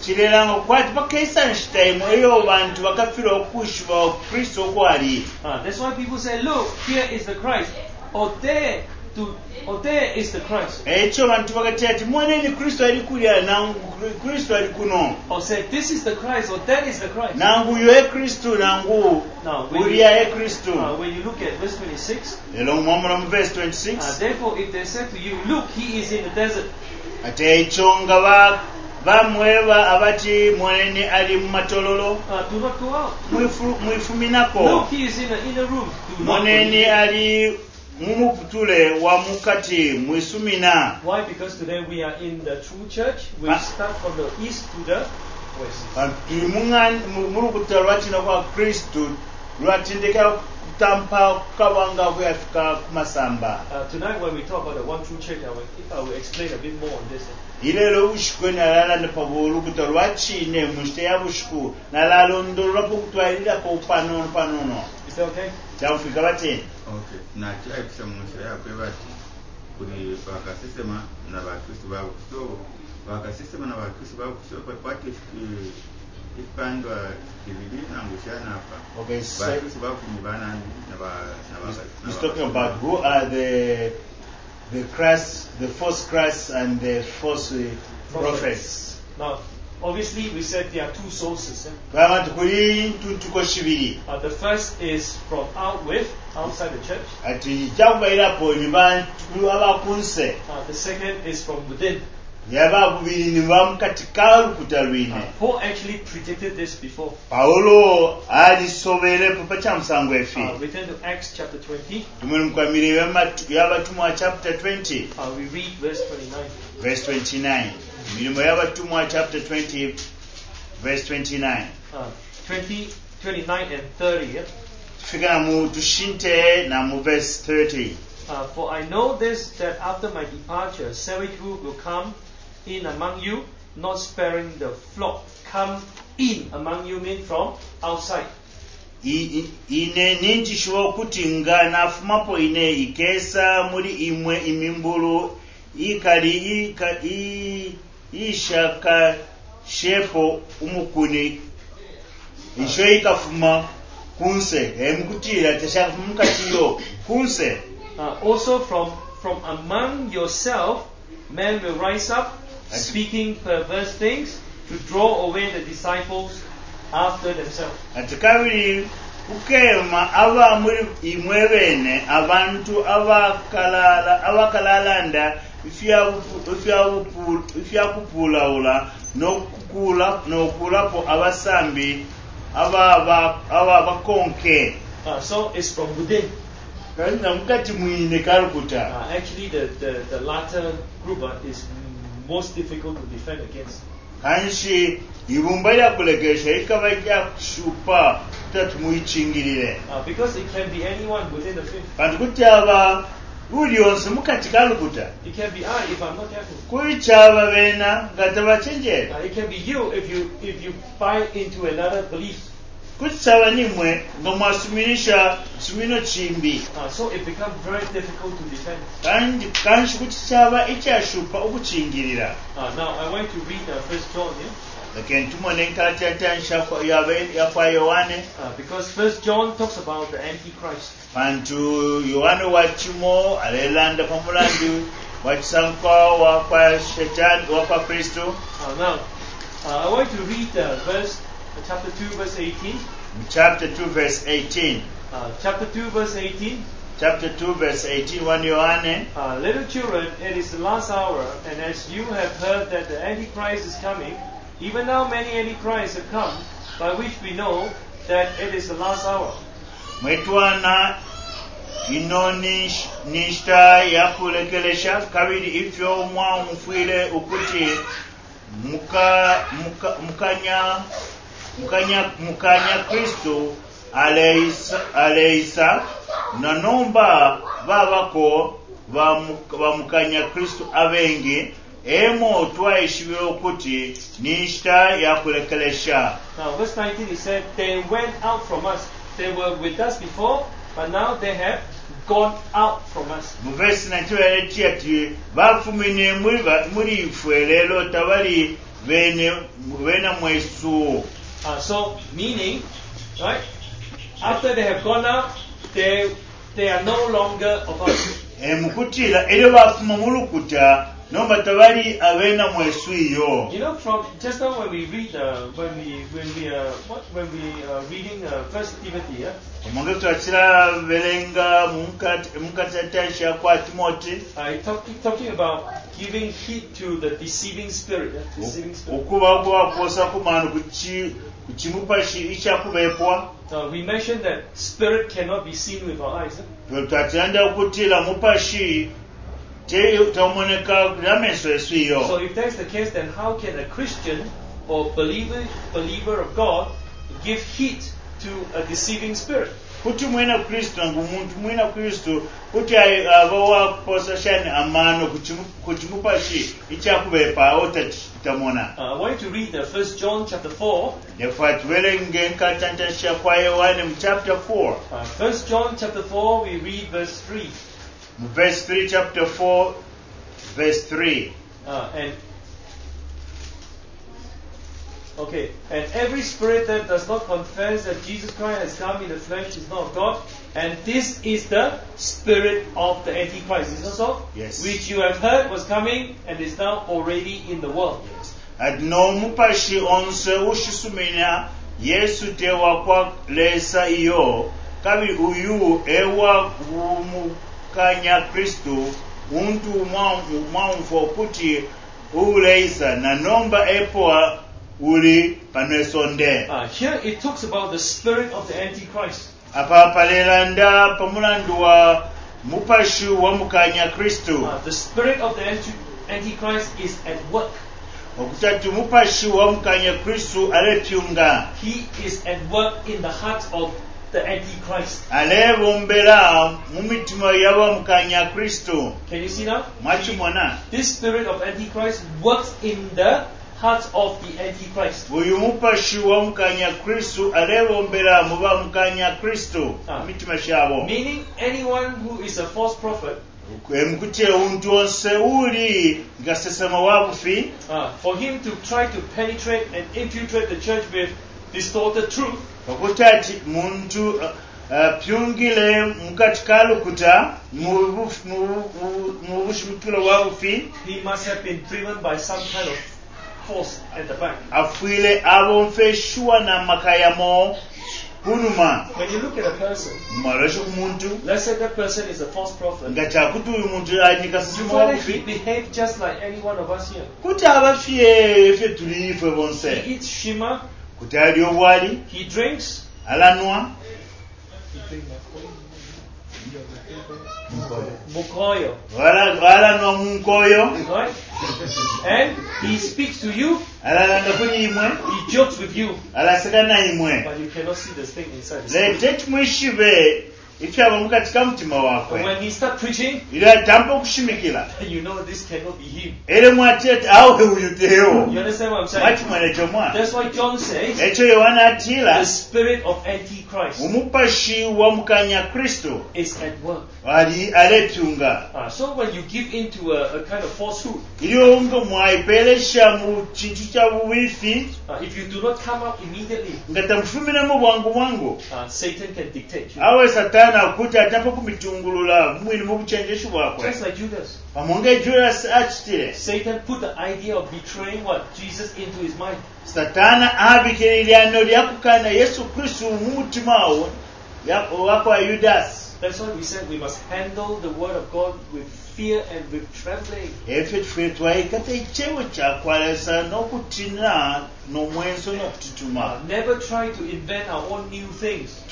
That's why people say, look, here is the Christ, or there there is the Christ. ekyo bantu bagati ati mweneni kristo ali kulya nangu kristo ali kuno Or say, this is the Christ, or that is the Christ. nangu ye kristo nangu Now, when you, ulya ye kristo when you look at verse 26, lero mwamula mu verse 26 therefore if they said to you, look, he is in the desert, ate ekyo nga bamweba abati mweneni ali mu matololo do not go out. mwifuminako Look, he is in the inner room. Do not go mweneni in. ali mumuputule wa mukati mwisumina. Why? Because today we are in the true church. We start from the east to the west. tuli mu lukuta lwakino kwa kristu lwatindika kutampa kukabanga kuyafika ku masamba. Tonight when we talk about the one true church, I will explain a bit more on this. ilelo bushiku nalala nepabo lukuta lwachine mushite ya bushiku nalalondololapo kutwalirako panono. Is that okay? Kyamufika bateni. Okay. Na kyayikisa mu nsi yakwe bati kuli bakasisema na bakristo babo so bakasisema na bakristo babo so kwati ipandwa kibili nangushana hapa. Okay, so Bakristo babo kunibana na he's talking about who are the Christ, the false Christ and the false prophets. Now, obviously we said there are two sources. Abantu kuli ntuntuko shibiri. The first is from outside the church. Ati jakubairapo ni bantu abakunse. The second is from within. Yababubiri ni bamukatika lukuta lwine. Paul actually predicted this before. Paulo alisobere papa kyamusango efi. Return to Acts chapter 20. Tumuli mukwamire y'abatumwa chapter 20 We read verse 29. verse 29. Mirimo y'abatumwa chapter 20 verse 29. 20, 29 and 30. Yeah? Fika mu tushinte na mu verse 30. For I know this, that after my departure, servitude will come in among you, not sparing the flock. Come in among you mean from outside. Ine nintishiwa okuti nga nafumapo ine ikesa muri imwe imimbulu ikali ishaka shepo umukuni isho ikafuma kunse emkutira teshaka mukatiyo kunse. Also from among yourself men will rise up speaking perverse things to draw away the disciples after themselves. Atikabiri ukema aba muri imwe bene abantu abakalalanda ifyakupulaula nokulapo abasambi abakonke. So it's from within. Actually The latter group is most difficult to defend against. Kanshi ibumba ya kulegesha ikaba kushupa tatumuichingirire. Because it can be anyone within the faith. Kandi kutyaba ulionse mukatika lukuta. It can be I if I'm not careful. Kuichaba bena ngatabachenjera. It can be you if you buy into another belief. Kuchaba nimwe ngamwasuminisha sumino chimbi. So it becomes very difficult to defend. Kanshi kuchaba ichashupa ukuchingirira. Now I want to read 1 John here. Lakini tumone nkalatansha ya Yohane. Because 1 John talks about the Antichrist. Bantu Yohane wachimo alelanda pamulandu wachisankwa wakwa shetani wakwa Kristo. Now I want to read chapter 2 verse 18. Chapter 2 verse 18. Chapter 2 verse 18. Chapter 2 verse 18 1 Yohane. Little children, it is the last hour, and as you have heard that the Antichrist is coming, even now many Antichrists have come, by which we know that it is the last hour. Mwetwana ino nishta ya kulekelesha kabiri ifyo mwa mfwile ukuti mukanya Kristo aleisa na nomba babako bamukanya Kristo abengi emo twaishibire okuti nishta ya kulekelesha. Now verse 19 he said, they went out from us. They were with us before, but now they have gone out from us. Mu verse 19 ati bafumine muri ifwe lelo tabali bena mwesu. So meaning, right? After they have gone out, they are no longer of us. emukutira ero bafuma mulukuta nomba tabali abena mweswiyo. You know, from just now when we read when we reading First Timothy, omonge twakira belenga mukatatasha kwa Timothy talking about giving heed to the deceiving spirit. Deceiving spirit. okuba kwakosa kumanu kuchimupashi ichakubepwa. We mentioned that spirit cannot be seen with our eyes. twatanda okutira mupashi tamoneka rameso eswiyo. So if that's the case, then how can a Christian or believer of God give heed to a deceiving spirit? kuti mwina Kristo ngumuntu mwina Kristo kuti abawakosa shani amano kuchimupashi ichakubepa otachitamona. I want to read 1 John chapter 4. Therefore tuvelenge nkatantasha kwa Yohane mu chapter 4. 1 John chapter 4 we read verse 3. Verse 3, chapter 4, verse 3. And every spirit that does not confess that Jesus Christ has come in the flesh is not of God, and this is the spirit of the Antichrist. Is that so? Yes. Which you have heard was coming and is now already in the world. Yes. Adno mupashi onse ushisumina Yesu tewa kwa lesa iyo kabi uyu ewa umukanya Kristo untu mwamfo kuti uleisa na nomba epoa uli panesonde. Here it talks about the spirit of the Antichrist. Apa palelanda pamulandu wa mupashi wa mukanya Kristo. The spirit of the Antichrist is at work. Okutatu mupashi wa mukanya Kristo alepyunga. He is at work in the heart of the Antichrist. Alebombera mumitima yaba mukanya Kristo. Can you see now? Mwachimona. This spirit of Antichrist works in the heart of the Antichrist. Uyu mupashi wa mukanya Kristo alebombera muba mukanya Kristo mitima shabo. Meaning anyone who is a false prophet, emkutie untu onse uli ngasesema wabufi, for him to try to penetrate and infiltrate the church with distorted truth, okutati muntu pyungile mukatikalukuta mubushimitulo wabufi, he must have been driven by some kind of force at the back. Afuile abomfeshwa na makayamo hunuma. When you look at a person, let's say that person is a false prophet, you find that he behaves just like any one of us here. He eats shima, he drinks, mukoyo. Right? And he speaks to you, he jokes with you, but you cannot see the thing inside. But when he starts preaching, you know this cannot be him. You understand what I'm saying? That's why John says the spirit of Antichrist is at work. So when you give into a kind of falsehood, if you do not come up immediately, Satan can dictate you. Just like Judas. Satan put the idea of betraying what? Jesus into his mind. That's why we said we must handle the word of God with fear and with trembling. Never try to invent our own new things.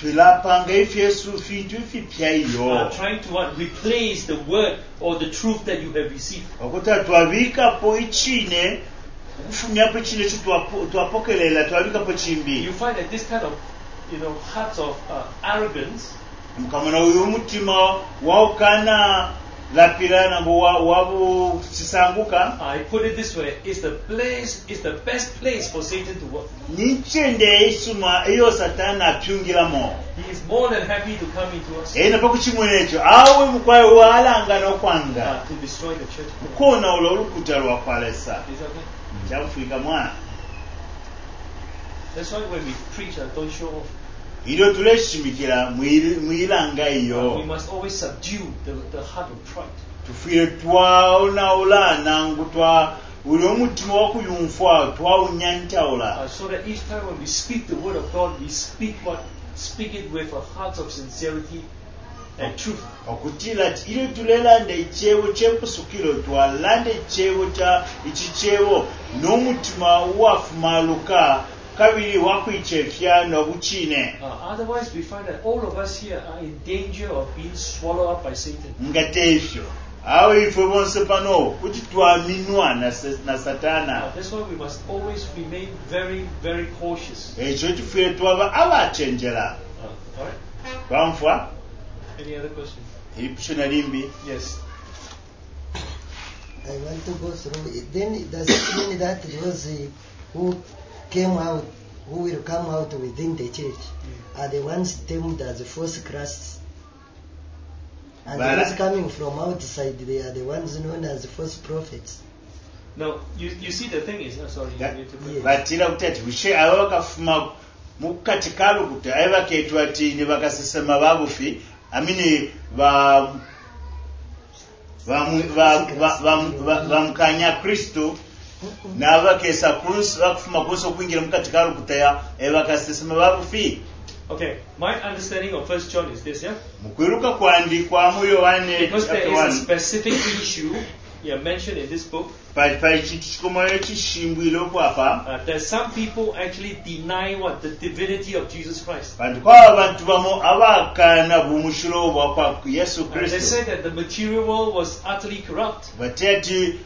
Trying to replace the word or the truth that you have received. You find that this kind of, hearts of arrogance, I put it this way, is the best place for Satan to work. He is more than happy to come into us to destroy the church. Is that okay? That's why when we preach, don't show off. ilo tuleshimikira mwilanga We iyo must always subdue the heart of pride. tufire twaulaulana ngu uli omutima wakuyunfwa twawunyantaula. So that each time when we speak the word of God, we speak it with a heart of sincerity and truth. okutila ti ile tulelanda ichewo chekusukilo twalanda ichewo cha ichichewo n'omutima wafumaluka kabiri wakwichefya nobuchine. Otherwise, we find that all of us here are in danger of being swallowed up by Satan. ngatefyo awo ifwe bonse pano kuti twaminwa na satana. That's why we must always remain very, very cautious. ekyo tufire twaba abachenjera All right. bamfwa Any other question? ipisho nalimbi. Yes. I want to go through it. Then does it mean that those who will come out within the church are the ones termed as false Christs? And those coming from outside, they are the ones known as false prophets. Now, you see, the thing is, sorry. Yes. batira kutati bushe abo bakafuma mukati kalukuta aye baketwa ati ne bakasesema babufi amini bamukanya Kristo n'abakesa kunsi bakufuma kunsi okwingira mukati kalukuta ya bakasesema babufi. Okay, my understanding of 1 John is this, yeah? mukwiruka kwandikwamu Yohane Because there is a 1 specific issue mentioned in this book. pali chintu chikomoyo chishimbwile okwapa That some people actually deny the divinity of Jesus Christ. bantu kwaba bantu bamo abakana bumushiro bwa Yesu And they Kristo said that the material world was utterly corrupt. batati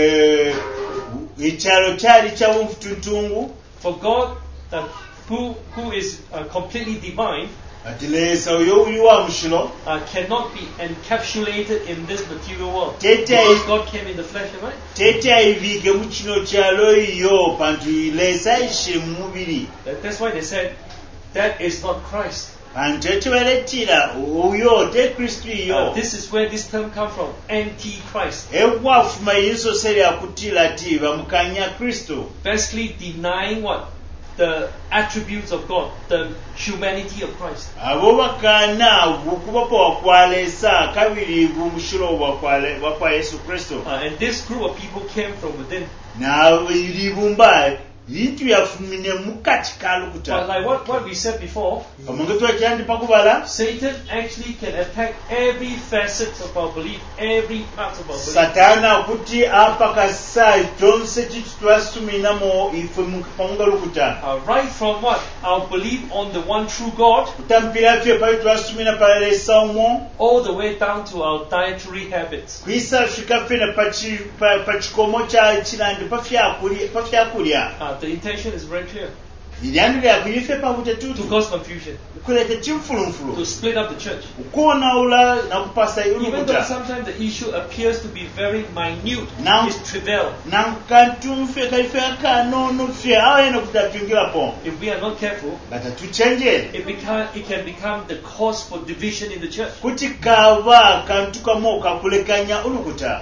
ichalo chali cha mfutuntungu. For God, who is completely divine, atilesa uyo uli wa mushiro cannot be encapsulated in this material world. Tete- Because God came in the flesh, right? tete aivike muchino chalo iyo pantu ilesa ishe mubiri That's why they said that is not Christ. pantu echibaletira uyo te Kristo iyo This is where this term comes from, anti-Christ. ekwafuma yiso seri akutila ti bamukanya Kristo Basically denying what? The attributes of God, the humanity of Christ. abo bakana bukuba kwakwalesa kabiri bumushiro bwa Yesu Kristo And this group of people came from within. na libumba litu yafumine mukati kalukuta. But like what we said before, kamonge twachandi pakubala Satan actually can attack every facet of our belief, every part of our belief. satana kuti apakasa tonse chitu twasuminamo ife mukalukuta Right from what? Our belief on the one true God, kutampira fye pali twasumina palesa umo all the way down to our dietary habits. kwisa fika fena pachikomo cha chilandi pafyakulya. The intention is very clear. Ilyandu lyakulife pakuta To tutu cause confusion, kuleta to chimfulumfulu split up the church. ukona ula na kupasa Even though ulukuta sometimes the issue appears to be very minute, Now- it's trivial. na kantumfe kalife akanono fye awene kutapingira po If we are not careful, bata tuchenjere it can become the cause for division in the church. kuti kava kantu kamo kakulekanya ulukuta.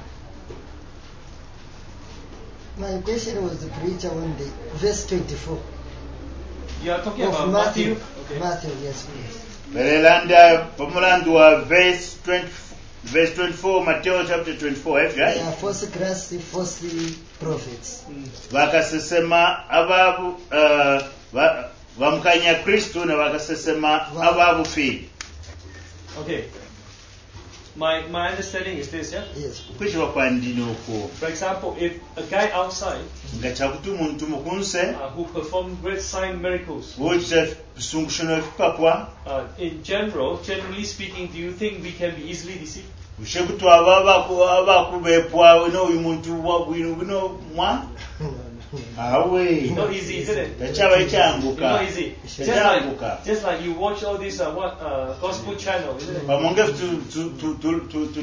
My question was the preacher on the verse 24 You are talking of about Matthew. Okay. Matthew, yes, please. Belelanda pamulandu wa verse 24 Matthew chapter 24 They right? are false Christs, false prophets. Vakasesema ababu vamukanya Kristu na vakasesema ababu fi. Okay. My understanding is this, yeah? Yes. Kwishiwa kwa ndino uko For example, if a guy outside ngachakuti muntu mukunse who performed great sign miracles, wocha sungushono fipapwa generally speaking, do you think we can be easily deceived? ushekutu abakubepwa no uyu muntu wa bwino mwa awe Not easy, isn't it? tachaba It's ichanguka not easy. Changuka. Just like you watch all these gospel channel, isn't it? pamonge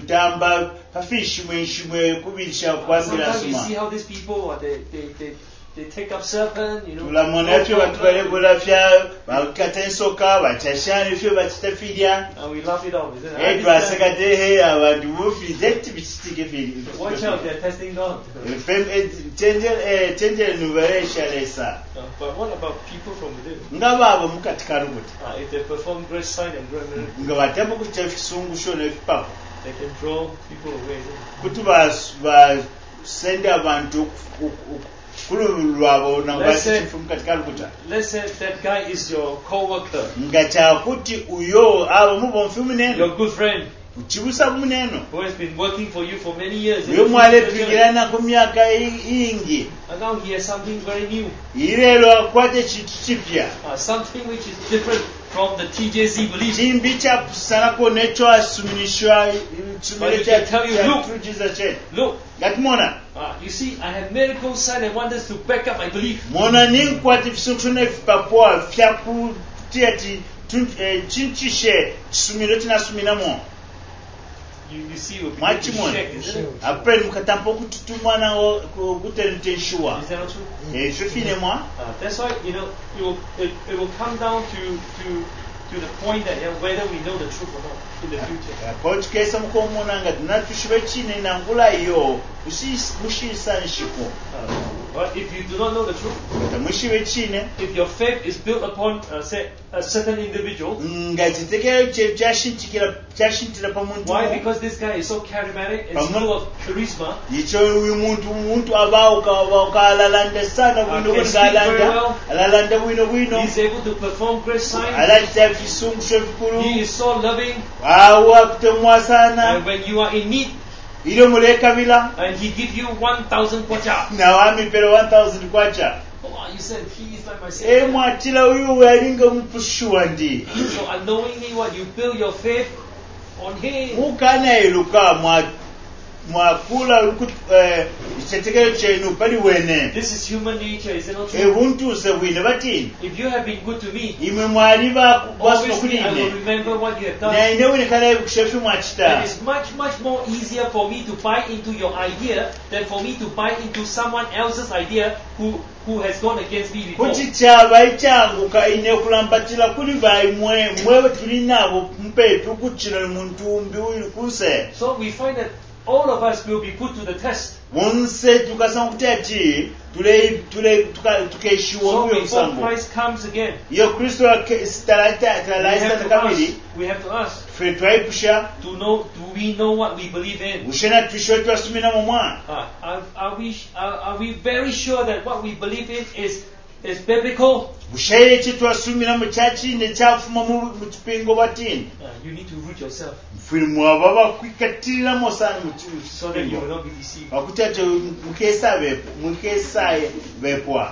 tutamba pafishimwe kubirisha kwambira Sometimes you see suma how these people they take up serpent, you know. tulamona fyo batu balebola fya bakata ensoka bachashana fyo bachitafirya And we laugh it off. We say, twasekatehe abantu bufidde tibikitike firi watch out, they're testing God. chenjere nubareshalesa But what about people from within? nga baabo mukati kalubuti If they perform great sign and great miracle, nga batema kucha efisungu sho n'ebipapo they can draw people away. kuti basende abantu kululwabo nangubasifu mukati kalubuta Let's say that guy is your co-worker, nga kyakuti uyo abo mubonfu muneno your good friend, kibusa muneno who has been working for you for many years. uyo mwalepigirana ku myaka ingi And now he has something very new, irero akwate kintu kipya something which is different from the TJC belief. kimbi kyakusanako nekyo asuminishwa But he can tell you, look. kyaturukiza kye Look, gatumona you see, I have miracles, signs and wonders to back up my belief. mona ninkwata ebisungu shona ebipapoa fyakutia ti kinkishe kisumiro kinasuminamu You see, you'll begin to Mwachimona. shake, isn't it? apre mukatampa okututumwana kuterimutenshuwa Is that not true? ekyo finemwa That's why, you know, it will come down to the point that whether we know the truth or not in the future. kochikesa mukomona nga tunatushibe chine nangula iyo mushisa nshiko But if you do not know the truth, tamushibe chine if your faith is built upon, say, a certain individual, nga kitekero kye kyashintira pa muntu why? Because this guy is so charismatic and full of charisma. icho uyu muntu abaokalalanda sana bwino Can speak very bwingalanda well. alalanda bwino He's able to perform great signs. alakita bisungu shebikulu He is so loving, awa kutemwa sana and when you are in need, ile mulekabila and he give you 1,000 kwacha. na wamipera 1000 kwacha Oh, you said he is like my savior. mwatila uyu walinga mupushuwa ndi So unknowingly, what you build your faith on him. mukana iluka mwakula ikitekero kyenu pali wene This is human nature, is it not true? ebuntuse bwine batini If you have been good to me, imwe mwali basoma obviously I will kuline remember what you have done. naine wonekana ebikushafi mwakita And it's much more easier for me to buy into your idea than for me to buy into someone else's idea who has gone against me before. kuti kyaba ekyanguka ine kulambatira kuli baimwe mwe tulinabo mpetu kuchira muntu mbi uyu kuse So we find that all of us will be put to the test. munse tukasanga kuti ati tukeishiwa So muyo before musango Christ comes again, iyo kristo kabiri we have to ask, fe twaipusha do we know what we believe in? ushena tushwe twasumina mu mwana Are we very sure that what we believe in is biblical? bushaire ki twasumina mu kyakinde kyafuma mu kipingo batini You need to root yourself filimu aba bakwikatiriramu sana mu so that you will kipingo not be deceived. bakuti ati mukesa bepwa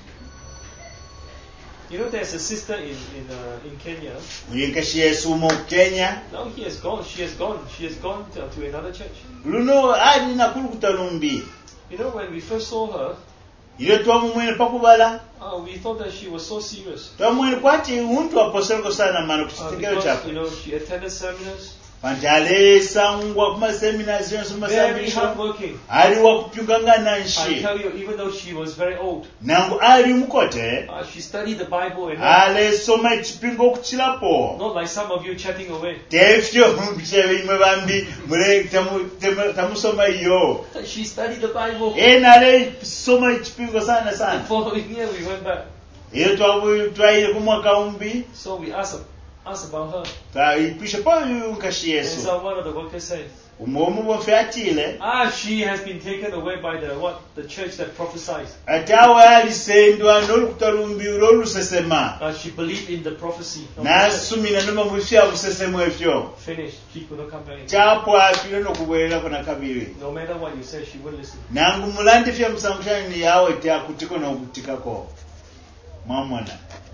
You know, there's a sister in Kenya. muyenkashi yesuma mu Kenya Now she has gone to another church. luno ali nakulukuta lumbi You know, when we first saw her, ile twamumwene pakubala we thought that she was so serious. twamwene kwati muntu aposereko sana mano kuchitekero Because, chako you know, she attended seminars, panti alesangwa kumaseminars yonse very masambisho hardworking. ali wakupyungangana I nshi tell you, even though she was very old, nangu ali mukote she studied the Bible and alesoma ekipingo okukilapo not like some of you chatting away. tefyo mubikyebe imwe bambi tamusoma iyo She studied the Bible. alesoma ekipingo sana The sana following year we went back. iyo twayire kumwaka umbi So we asked about her. twayipisha payu nkashi And yesu so one of the workers said, umomu bofe atile she has been taken away by the church that prophesied. ati awa alisendwa n'olukuta lumbi olwolusesema She believed in the prophecy. of the church. nasumina noma mufya busesemu efyo Finished. She could not come back. kyapwatire n'okubuulirako nakabiri No matter what you say, she wouldn't listen. nangu mulandi fya musango kyani yawe tyakutiko n'okutikako mwamona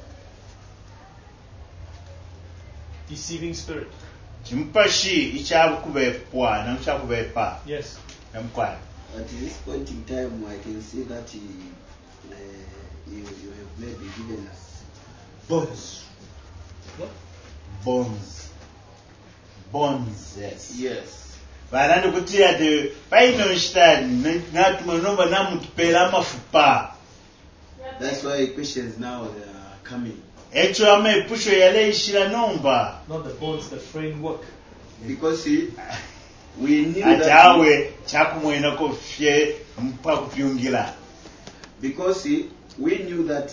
Deceiving spirit. kimupashi ikyakubepwa nangu kyakubepa Yes. namukwala At this point in time, I can see that you have maybe given us bones What? bones yes yes. varandi kuti ati paino shitani natuma nomba namutipera amafupa That's why questions now they are coming. ekyo amepusho yaleishira nomba Not the bones, the framework. Because see, we knew ati that. awe chakumwenako fye mpa kupyungira. Because see, we knew that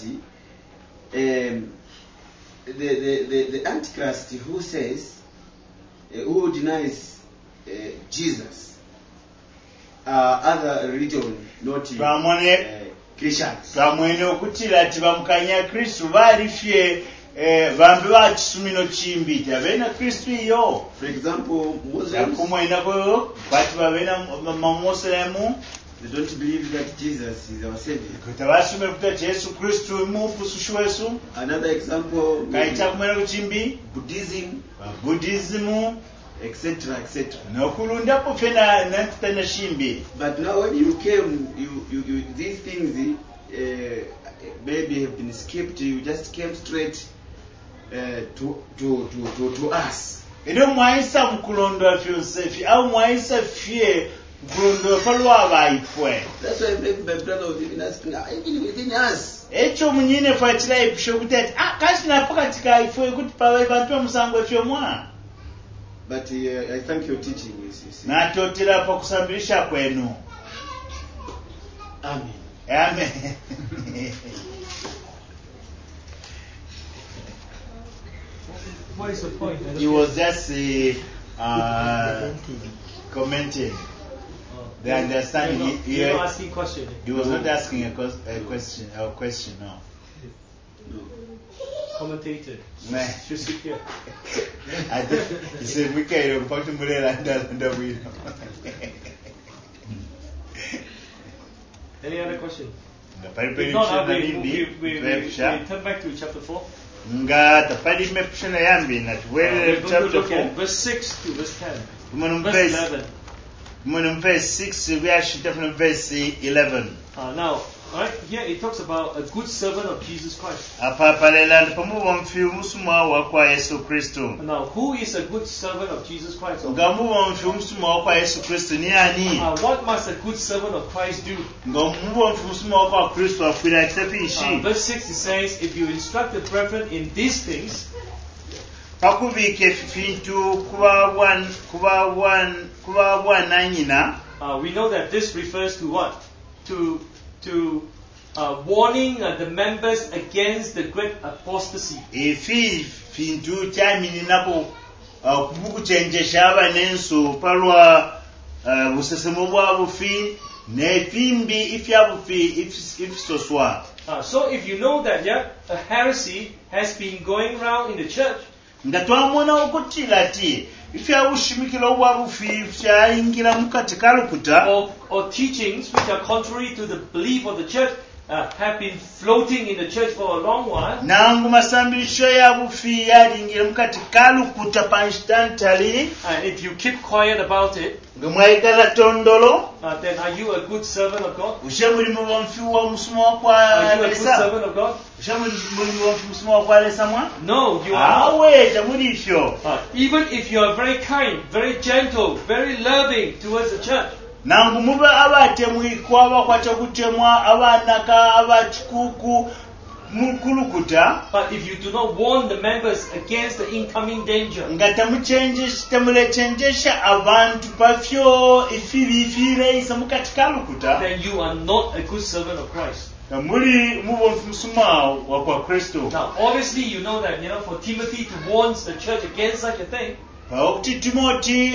the Antichrist who says, who denies Jesus, other religion, not Christians. twamwene okutira ati bamukanya kristu bali fye bambi bakisumino kimbi tabena kristu iyo. For example, Muslims, yakumwenako bati babena mamoselemu they don't believe that Jesus is our Savior. tabasume kutati yesu kristu mupusushu wesu. Another example, kaita kumwena kuchimbi Buddhism, buddhism etc., etc. nokulundapo fena nantana shimbi. But now when you came, you these things maybe have been skipped. You just came straight to us. Ino mwaisa mkulondwa filosofi au mwaisa fie mkulondwa falwa baifwe. That's why maybe my brother was even asking, even within us. Echo munyine fatira ipisho kutati kashi napaka tika ifwe kuti pawe bantu musango efyo mwa. But I thank your teaching. You Na totira pa kusambirisha kwenu. Amen. Amen. What is the point? He was just commenting. The understanding. You're not asking question. He was not asking a question. A question, no. No. Commentator. Nah. Should sit here. I think he said, "We can't go to Murray and we." Any other question? If If not, we turn back to chapter 4. nga tapali mepshana yambi na We're tuwele going to chapter look at 4 verse 6 to verse 10. kumana Verse verse 11. kumana verse 6 we ashita from verse 11 Now, right here it talks about a good servant of Jesus Christ. apa palela pamu bamfi musuma wa kwa Yesu Kristo Now, who is a good servant of Jesus Christ? ngamu bamfi musuma wa kwa Yesu Kristo ni ani What must a good servant of Christ do? ngamu bamfi musuma wa kwa Kristo afira kitapishi Verse 6 it says, if you instruct the brethren in these things, pakubike fintu kuba bwana nyina we know that this refers to what? To warning the members against the great apostasy. ifi fintu chamini napo kubukuchenjesha abanenso palwa busesemo bwabufi nefimbi ifyabufi ifisoswa. So if you know that a heresy has been going around in the church, nga twamona okutira ati ifyabushimikira obwabufi fyayingira mukati kalukuta or teachings which are contrary to the belief of the church have been floating in the church for a long while, nangu masambirisho yabufi yalingira mukati kalukuta panstantali and if you keep quiet about it, nga mwayigala tondolo then are you a good servant of God? ushe mulimu bwamfi wa musuma wakwa Are you a good lesa servant of God? ushe mulimu bwamfi musuma wakwa lesa mwa No, you are not. awe tamuli ifyo Even if you are very kind, very gentle, very loving towards the church, nangu muba abatemwi kwaba kwacha kutemwa abanaka abachikuku mukulukuta but if you do not warn the members against the incoming danger, nga temulechenjesha abantu pafyo ifirifire isa mukati kalukuta then you are not a good servant of Christ. nga muli mubonfu musuma wa kwa Kristo. Now, obviously, you know that for Timothy to warn the church against such a thing, okuti Timoti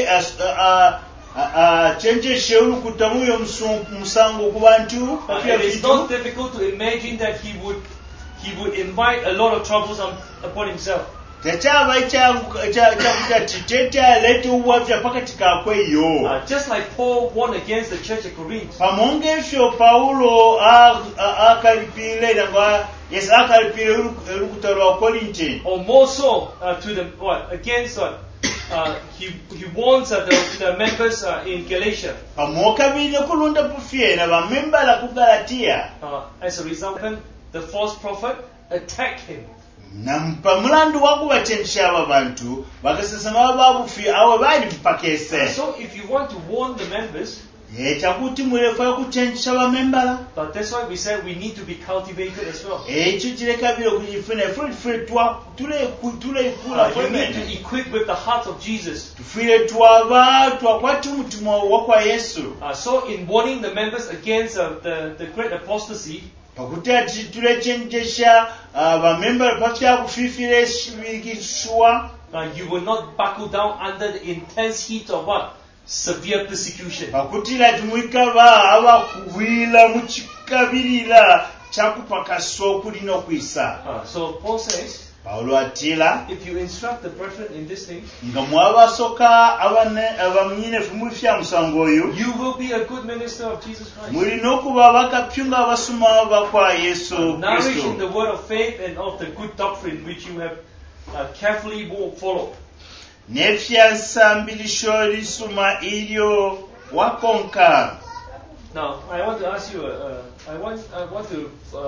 chenjeshe ulukuta muyo musango ku bantu pafyo it is not fitu difficult to imagine that he would invite a lot of troubles upon himself. tekyaba kyakutati tekyaleta obwafya pakati kakweyo. Just like Paul warned against the church at Corinth. pamonga efyo Paulo akalipire nga yes akalipire ulukuta lwa Korinti Or more so, to the against he warns the members in Galatia. pamokabire kulunda pufye na bamembala ku Galatia As a result, the false prophet attacked him. nampa mulandu wakubachenjesha aba bantu bakasesema babufi awe bali mpakese. So if you want to warn the members, ekyakuti mulefa kuchenjisha bamembala But that's why we said we need to be cultivated as well. ekyo kirekabire okugifuna tuleikula You need to kwemene equip with the heart of Jesus. tufiire twaba twakwata omutima wakwa yesu So in warning the members against the great apostasy, pakuti ati tulechenjesha bamembala papyakufiifira ebigishwa you will not buckle down under the intense heat of what? Severe persecution. pakuti lati mwikaba abakubwira mukikabirira kyakupakasa okulina okwisa So Paul says, pawulo atira if you instruct the brethren in this thing, nga mwabasoka abamunyinefu mu bifya musango oyo you will be a good minister of Jesus Christ. mulina okuba bakapyu nga abasoma bakwa yesu Nourished in kristo the word of faith and of the good doctrine which you have carefully followed. n'efyansambirisho lisuma iryo wakonka. Now, I want to ask you. I want to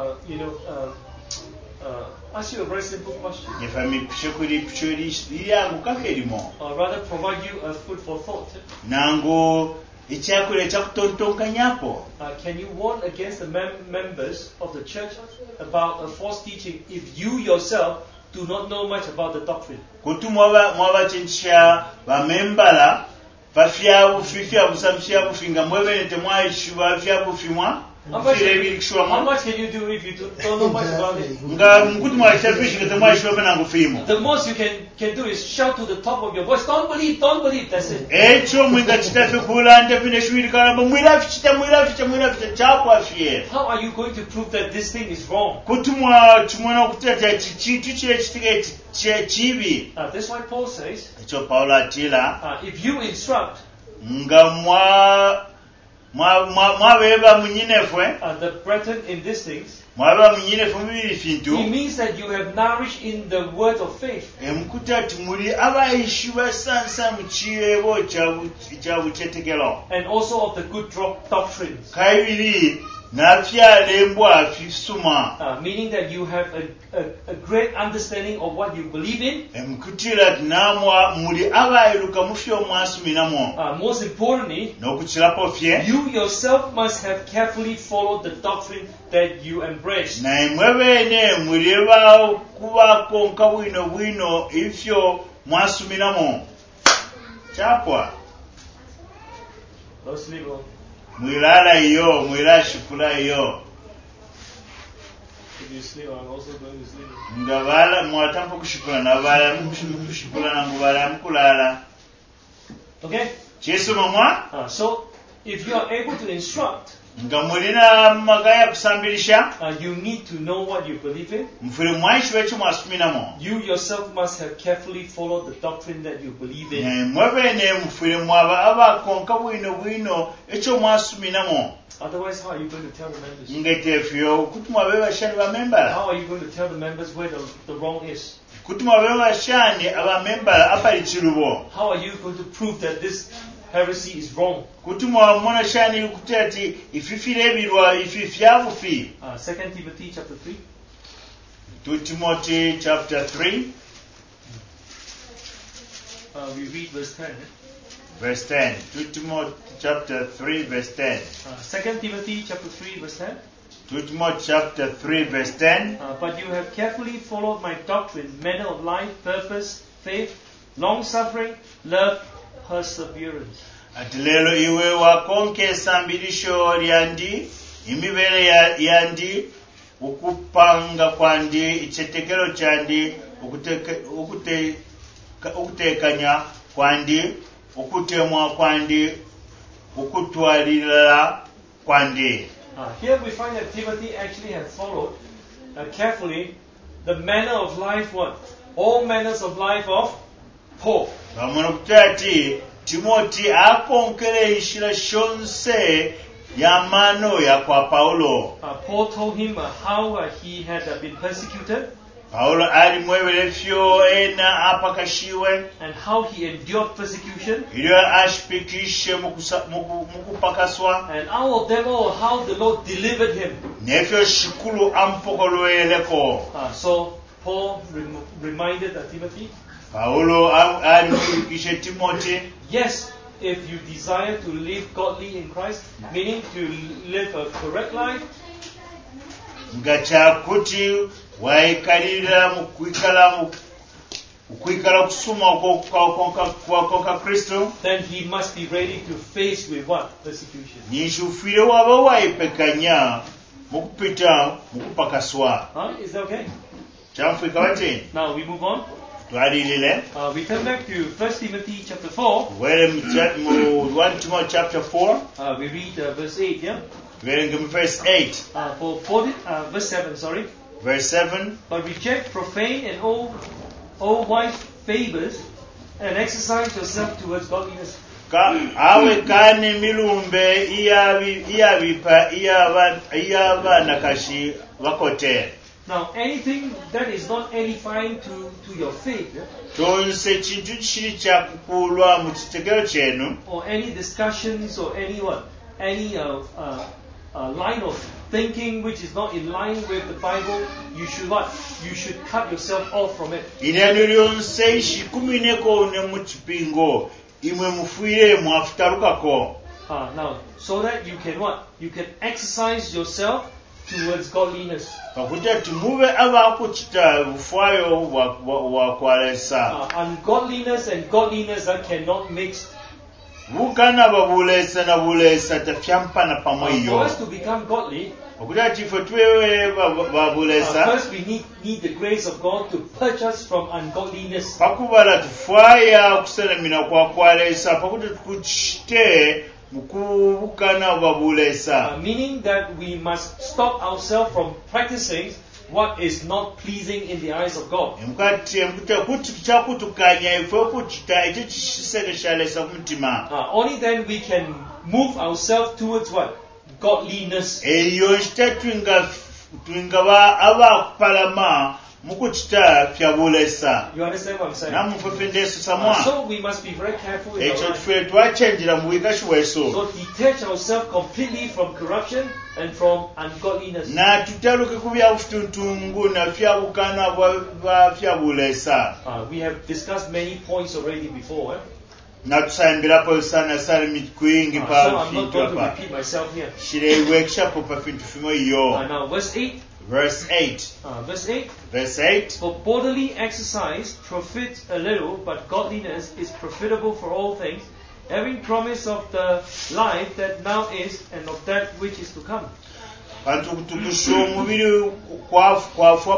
ask you a very simple question. efamipishe kuri picho lyanguka erimo Or rather, provide you a food for thought. nango ekyakula ekyakutontonkanyapo. Can you warn against the members of the church about a false teaching if you yourself do not know much about the doctrine? kuti mwabachenjisha bamembala bafyabufi fyabusamufyabufi nga mwebene temwaishiba fyabufimwa mufire How ebirikishwamu much can you do if you don't know much about it? nga mkuti mwaishafishi nga temwaishiba bena ngufimo. The most you can do is shout to the top of your voice, don't believe, that's it. ekyo mwinga kitafe kulanda fine shwirikalamba mwiraficha chakwafye. How are you going to prove that this thing is wrong? kuti tumwena kutata chitu chile chitige chibi. That's why Paul says, ekyo Paulo atila if you instruct nga mwabeba munyinefwe the brethren in these things, mwabeba munyinefwe mubiri fintu it means that you have nourished in the word of faith. emukuta ati muli abayishiba sansa mu kirebo kyabucetegero And also of the good doctrines. kaibiri nafyalembwa fisuma Meaning that you have a great understanding of what you believe in. emukutira ati namwa muli abayiruka mufyo mwasuminamo Most importantly, n'okukirapo fye you yourself must have carefully followed the doctrine that you embrace. naye mwebene muleba kubakonka bwino ifyo mwasuminamo kyapwa Let's leave it. mwilala iyo mwilashikula iyo If you sleep, I'm also going to sleep. nga bala mwatampa kushikula na bala kushikula nangu bala mkulala. Okay? kyesoma mwa So, if you are able to instruct, nga mulina magaya kusambirisha you need to know what you believe in. mufire mwaishiba ekyo mwasuminamo You yourself must have carefully followed the doctrine that you believe in. naye mwebene mufire mwaba abakonka bwino ekyo mwasuminamo. Otherwise, how are you going to tell the members? ngetefyo kuti mwabe bashani bamembala How are you going to tell the members where the wrong is? kuti mwabe bashani abamembala apali chilubo How are you going to prove that this heresy is wrong? kuti mwamona shani kuti ati ififire ebirwa ififyabufi. 2 Timothy chapter 3. 2 Timothy chapter 3 We read verse 10. verse 10. 2 Timothy chapter 3 verse 10. 2 Timothy chapter 3 verse 10. 2 Timothy chapter 3 verse 10. But you have carefully followed my doctrine, manner of life, purpose, faith, long-suffering, love, perseverance. Ati lelo iwe wakonke esambirisho lyandi imibere yandi okupanga kwandi ichetekero kyandi okutekanya kwandi okutemwa kwandi okutwalira kwandi. Here we find that Timothy actually had followed carefully the manner of life, what? All manners of life of Paul. Bamwana kutati Timothy akonkere ishira shonse yamano ya kwa Paulo. Paul told him how he had been persecuted. Paulo ali mwebele fyo ena apakashiwe. And how he endured persecution. Ilio ashpikishe mukupakaswa. And out of them all, how the Lord delivered him. Nefyo shikulu ampokoloeleko. So Paul reminded Timothy. Paulo ali mwibikishe Timothy. Yes, if you desire to live godly in Christ, meaning to live a correct life, nga kyakuti wayikalira mu kwikala kusuma kwa Kristo, then he must be ready to face with what? Persecution. nishufire waba wayipekanya mukupita mukupakaswa. Is that okay? Kyamfika bati Now we move on. twalilile We turn back to 1 Timothy chapter 4. were mu 1 Timothy chapter 4 We read verse 8, yeah? werenge mu verse 8 Verse 7, sorry. verse 7. But reject profane and old wives' favors and exercise yourself towards godliness. Awe kane milumbe iyabipa iyabana kashi bakote. Now, anything that is not edifying to your faith, yeah? Tonse chintu chiri kyakukulwa mu kitegero kyenu, or any discussions or any line of thinking which is not in line with the Bible, you should what? You should cut yourself off from it. Ireno lyonse ishikumineko ne mu kipingo imwe mufuire mwafutarukako. Now, so that you can what? You can exercise yourself towards godliness. Pakuti timube abakuchita bufwayo wakwalesa. Ungodliness and godliness that cannot mix. Bukana babulesa na bulesa tafyampana For pamoyo. us to become godly, Okuti chifo twewe babulesa. first we need the grace of God to purge us from ungodliness. Pakubala tufaya kuselemina kwa kwalesa pakuti tukuchite mukubukana babulesa. Meaning that we must stop ourselves from practicing what is not pleasing in the eyes of God. Emukati kuti kyakutukanya ife okuchita ekyo kishegeshalesa kumutima. Only then we can move ourselves towards what? Godliness. Eyo nshita twinga abakupalama mukuchita pyabulesa. You understand what I'm saying? Namufefendeso samwa. So we must be very careful in our Ekyo life. tufe twachenjera mu bwikashiweso. So detach ourselves completely from corruption and from ungodliness. Na tutaluke kubyabutuntungu na fyabukana bwa fyabulesa. We have discussed many points already before. Na tusambirapo sana kwingi So pa I'm not fintu going to apa. repeat myself here. Shirewekishapo pa fintu fimo iyo. Now verse 8. Verse 8. Verse 8. Verse 8. For bodily exercise profits a little, but godliness is profitable for all things, having promise of the life that now is and of that which is to come. Pantukutukusha omubiri kwafwa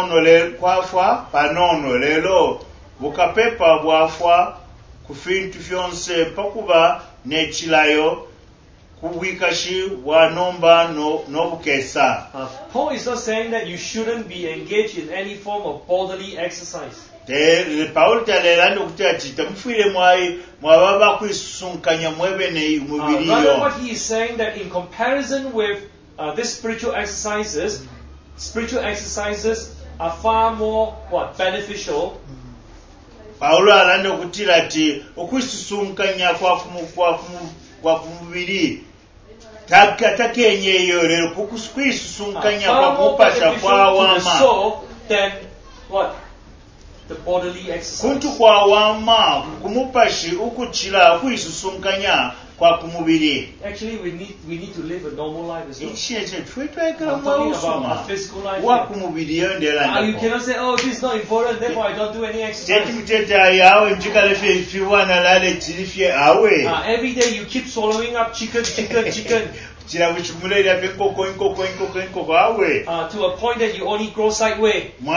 panono lelo bukapepa bwafwa ku fintu fyonse pakuba nekilayo kubwikashi bwanomba n'obukesa. Paul is not saying that you shouldn't be engaged in any form of bodily exercise. Paulo talelanda okuti ati temufiire mwaba bakwisusunkanya mwebene mubiri Rather, yo. what he is saying that in comparison with these spiritual exercises are far more beneficial. Paulo alanda okutira ati okwisusunkanya kwa kumubiri takenyeyo lero kwisusunkanya kwa kupasha kwa wama than what? The bodily exercise. kuntu kwa wama kumupashi ukuchila kwisusunkanya kwa kumubiri. Actually, we need to live a normal life as well. I'm talking about a physical life. You cannot say, oh, this is not important, therefore I don't do any exercise. Every day you keep swallowing up chicken. To a point that you only grow sideways. So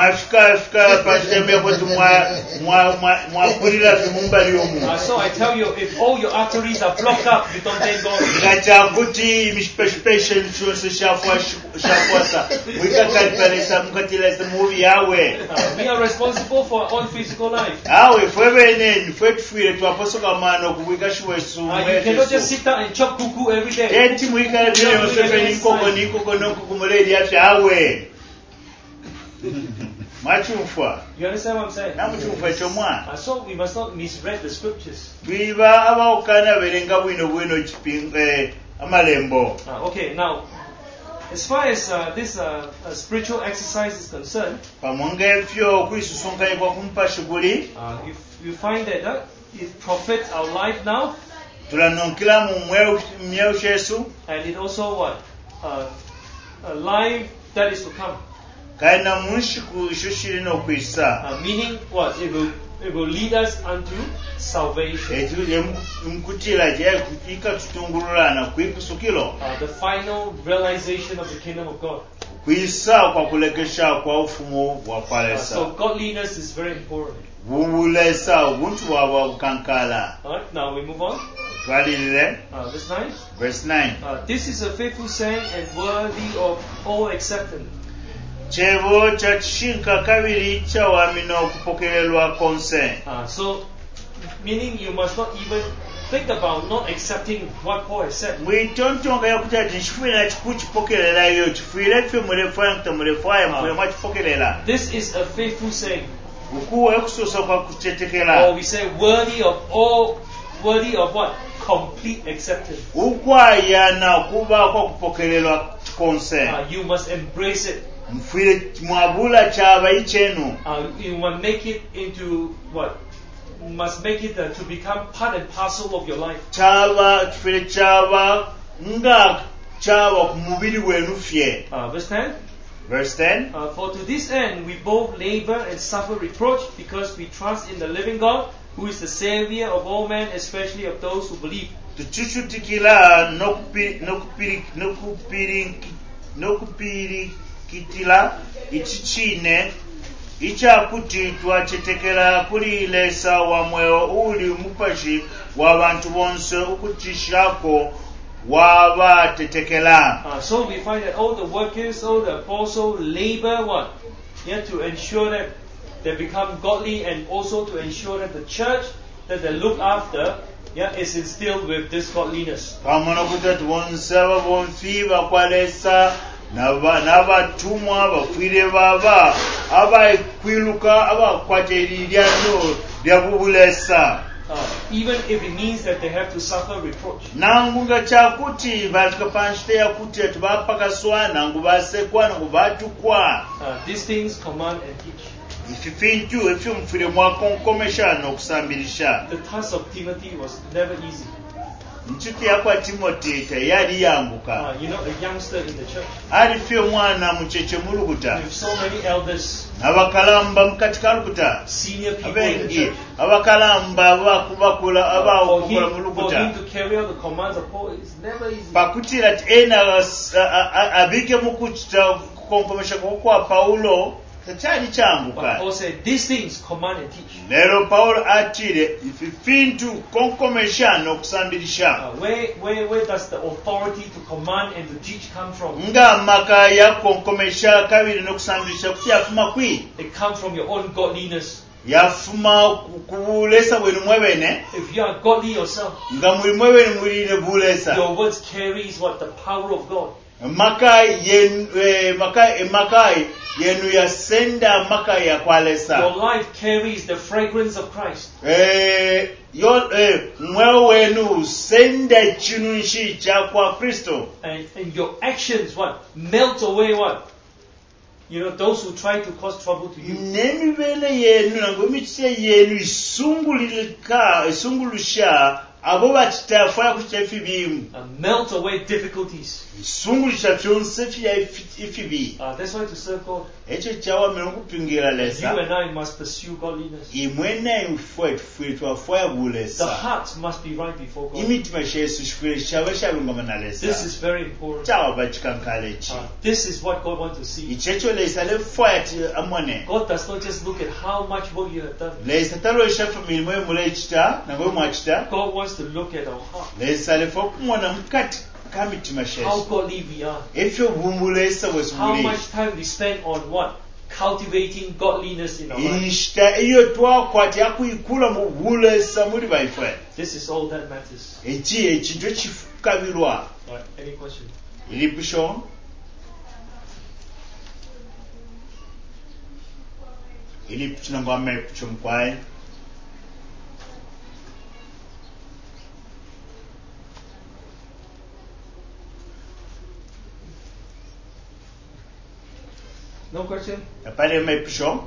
I tell you, if all your arteries are blocked up, you don't thank God. We are responsible for our own physical life. You cannot just sit down and chop cuckoo every day. You understand what I'm saying? So we must not misread the scriptures. Okay, now, as far as this spiritual exercise is concerned, if you find that it profits our life now, tulanukila mu mweu shesu and it also what? A life that is to come. kaina munshiku ishushiri no kwisa Meaning what? It will lead us unto salvation. etu mkutila je kufika tutungurulana kwikusukilo The final realization of the kingdom of God. kwisa kwa kulekesha kwa ufumo wa So kwalesa godliness is very important. bubulesa ubuntu bwabwa bukankala. Alright, now we move on. Twalilile Verse 9. verse 9 This is a faithful saying and worthy of all acceptance. chebo cha chishinka kabiri cha wamino okupokelelwa konse. So, meaning you must not even think about not accepting what Paul has said. mwitontonga yakutati nchifuira chikuchipokelelayo chifuira fye mulefaya kutamulefaya mfuya mwachipokelela This is a faithful saying. ukuwa ekusosa kwa Or kuchetekela we say worthy of what? Complete acceptance. ukwayana kuba kwa kupokelelwa konse. You must embrace it. mfuire mwabula chaba ichenu You must make it into what? You must make it to become part and parcel of your life. chaba chifire chaba nga chaba kumubiri wenu fye. Verse 10. Verse 10 For to this end we both labor and suffer reproach because we trust in the living God, who is the Savior of all men, especially of those who believe. tuchuchutikila nokupirikitila ichichine ichakuti twachetekela kulilesa wamweo uli mupashi wa bantu bonse ukutishako wabatetekela. So we find that all the workers, all the apostles labor what? Yeah, to ensure that they become godly and also to ensure that the church that they look after, yeah, is instilled with this godliness. pamona kutati bonse ababonfi bakwalesa n'abatumwa bafwire baba abakwiluka abakwaterilyano lyabubulesa. Even if it means that they have to suffer reproach. nangunga chakuti batikapanshite yakuti tubapakaswa nangu basekwa nangu batukwa. These things command and teach. ififintu efyo mfire mwakonkomesha nokusambirisha. The task of Timothy was never easy. nchuti yakwa Timothy tayari yambuka. A youngster in the church. ali fye mwana mucheche mulukuta With so many elders, abakalamba mukatika lukuta senior people in the abengi church. abakalamba abakubakula For abakukula him mulukuta to carry out the commands of Paul is never easy. pakutira ti ena abike mukuchita kukonkomesha kwa Paulo takyali But kyambuka. Paul said, these things command and teach. lero Paulo atire ifintu konkomesha nokusambirisha. Where does the authority to command and to teach come from? nga maka ya konkomesha kabiri nokusambirisha kuti yafuma kwi It comes from your own godliness. yafuma kubulesa bwenu mwebene If you are godly yourself, nga muli mwebene mulire bulesa. your words carries what? The power of God. makai yenu yasenda makai ya kwalesa. Your life carries the fragrance of Christ. mwewe wenu senda chinunshi cha kwa Kristo. And your actions what? Melt away what? Those who try to cause trouble to you. nemibele yenu nango michise yenu isungulusha abo bachitafaya kuchita ifibimu. Melt away difficulties. isungulusha fyonse fya ifibi. That's why to serve God, ekyo kyawamira okupingira you lesa. and I must pursue godliness. imwene ifwe twafaya The bulesa. heart must be right before God. imitima shesu shifure shaba shabingoma na This lesa. is very important. chawa bachikankale chi. This is what God wants to see. ichecho lesa lefaya ti amone. God does not just look at how much work you have done. lesa talo shafa milimo yemule chita nango mwachita. God wants to look at our heart. lesa lefa kumona mkati kamitima How shesu. godly we are. efyo bumbulesa How bwesumuli. much time we spend on what? Cultivating godliness in our life. inshita iyo twakwati akuikula mu bulesa muri baifwe. This is all that matters. ekintu ekikabirwa. Alright, any question? ilipusho ilipusho ame mkwae. No question? Apale mepusho.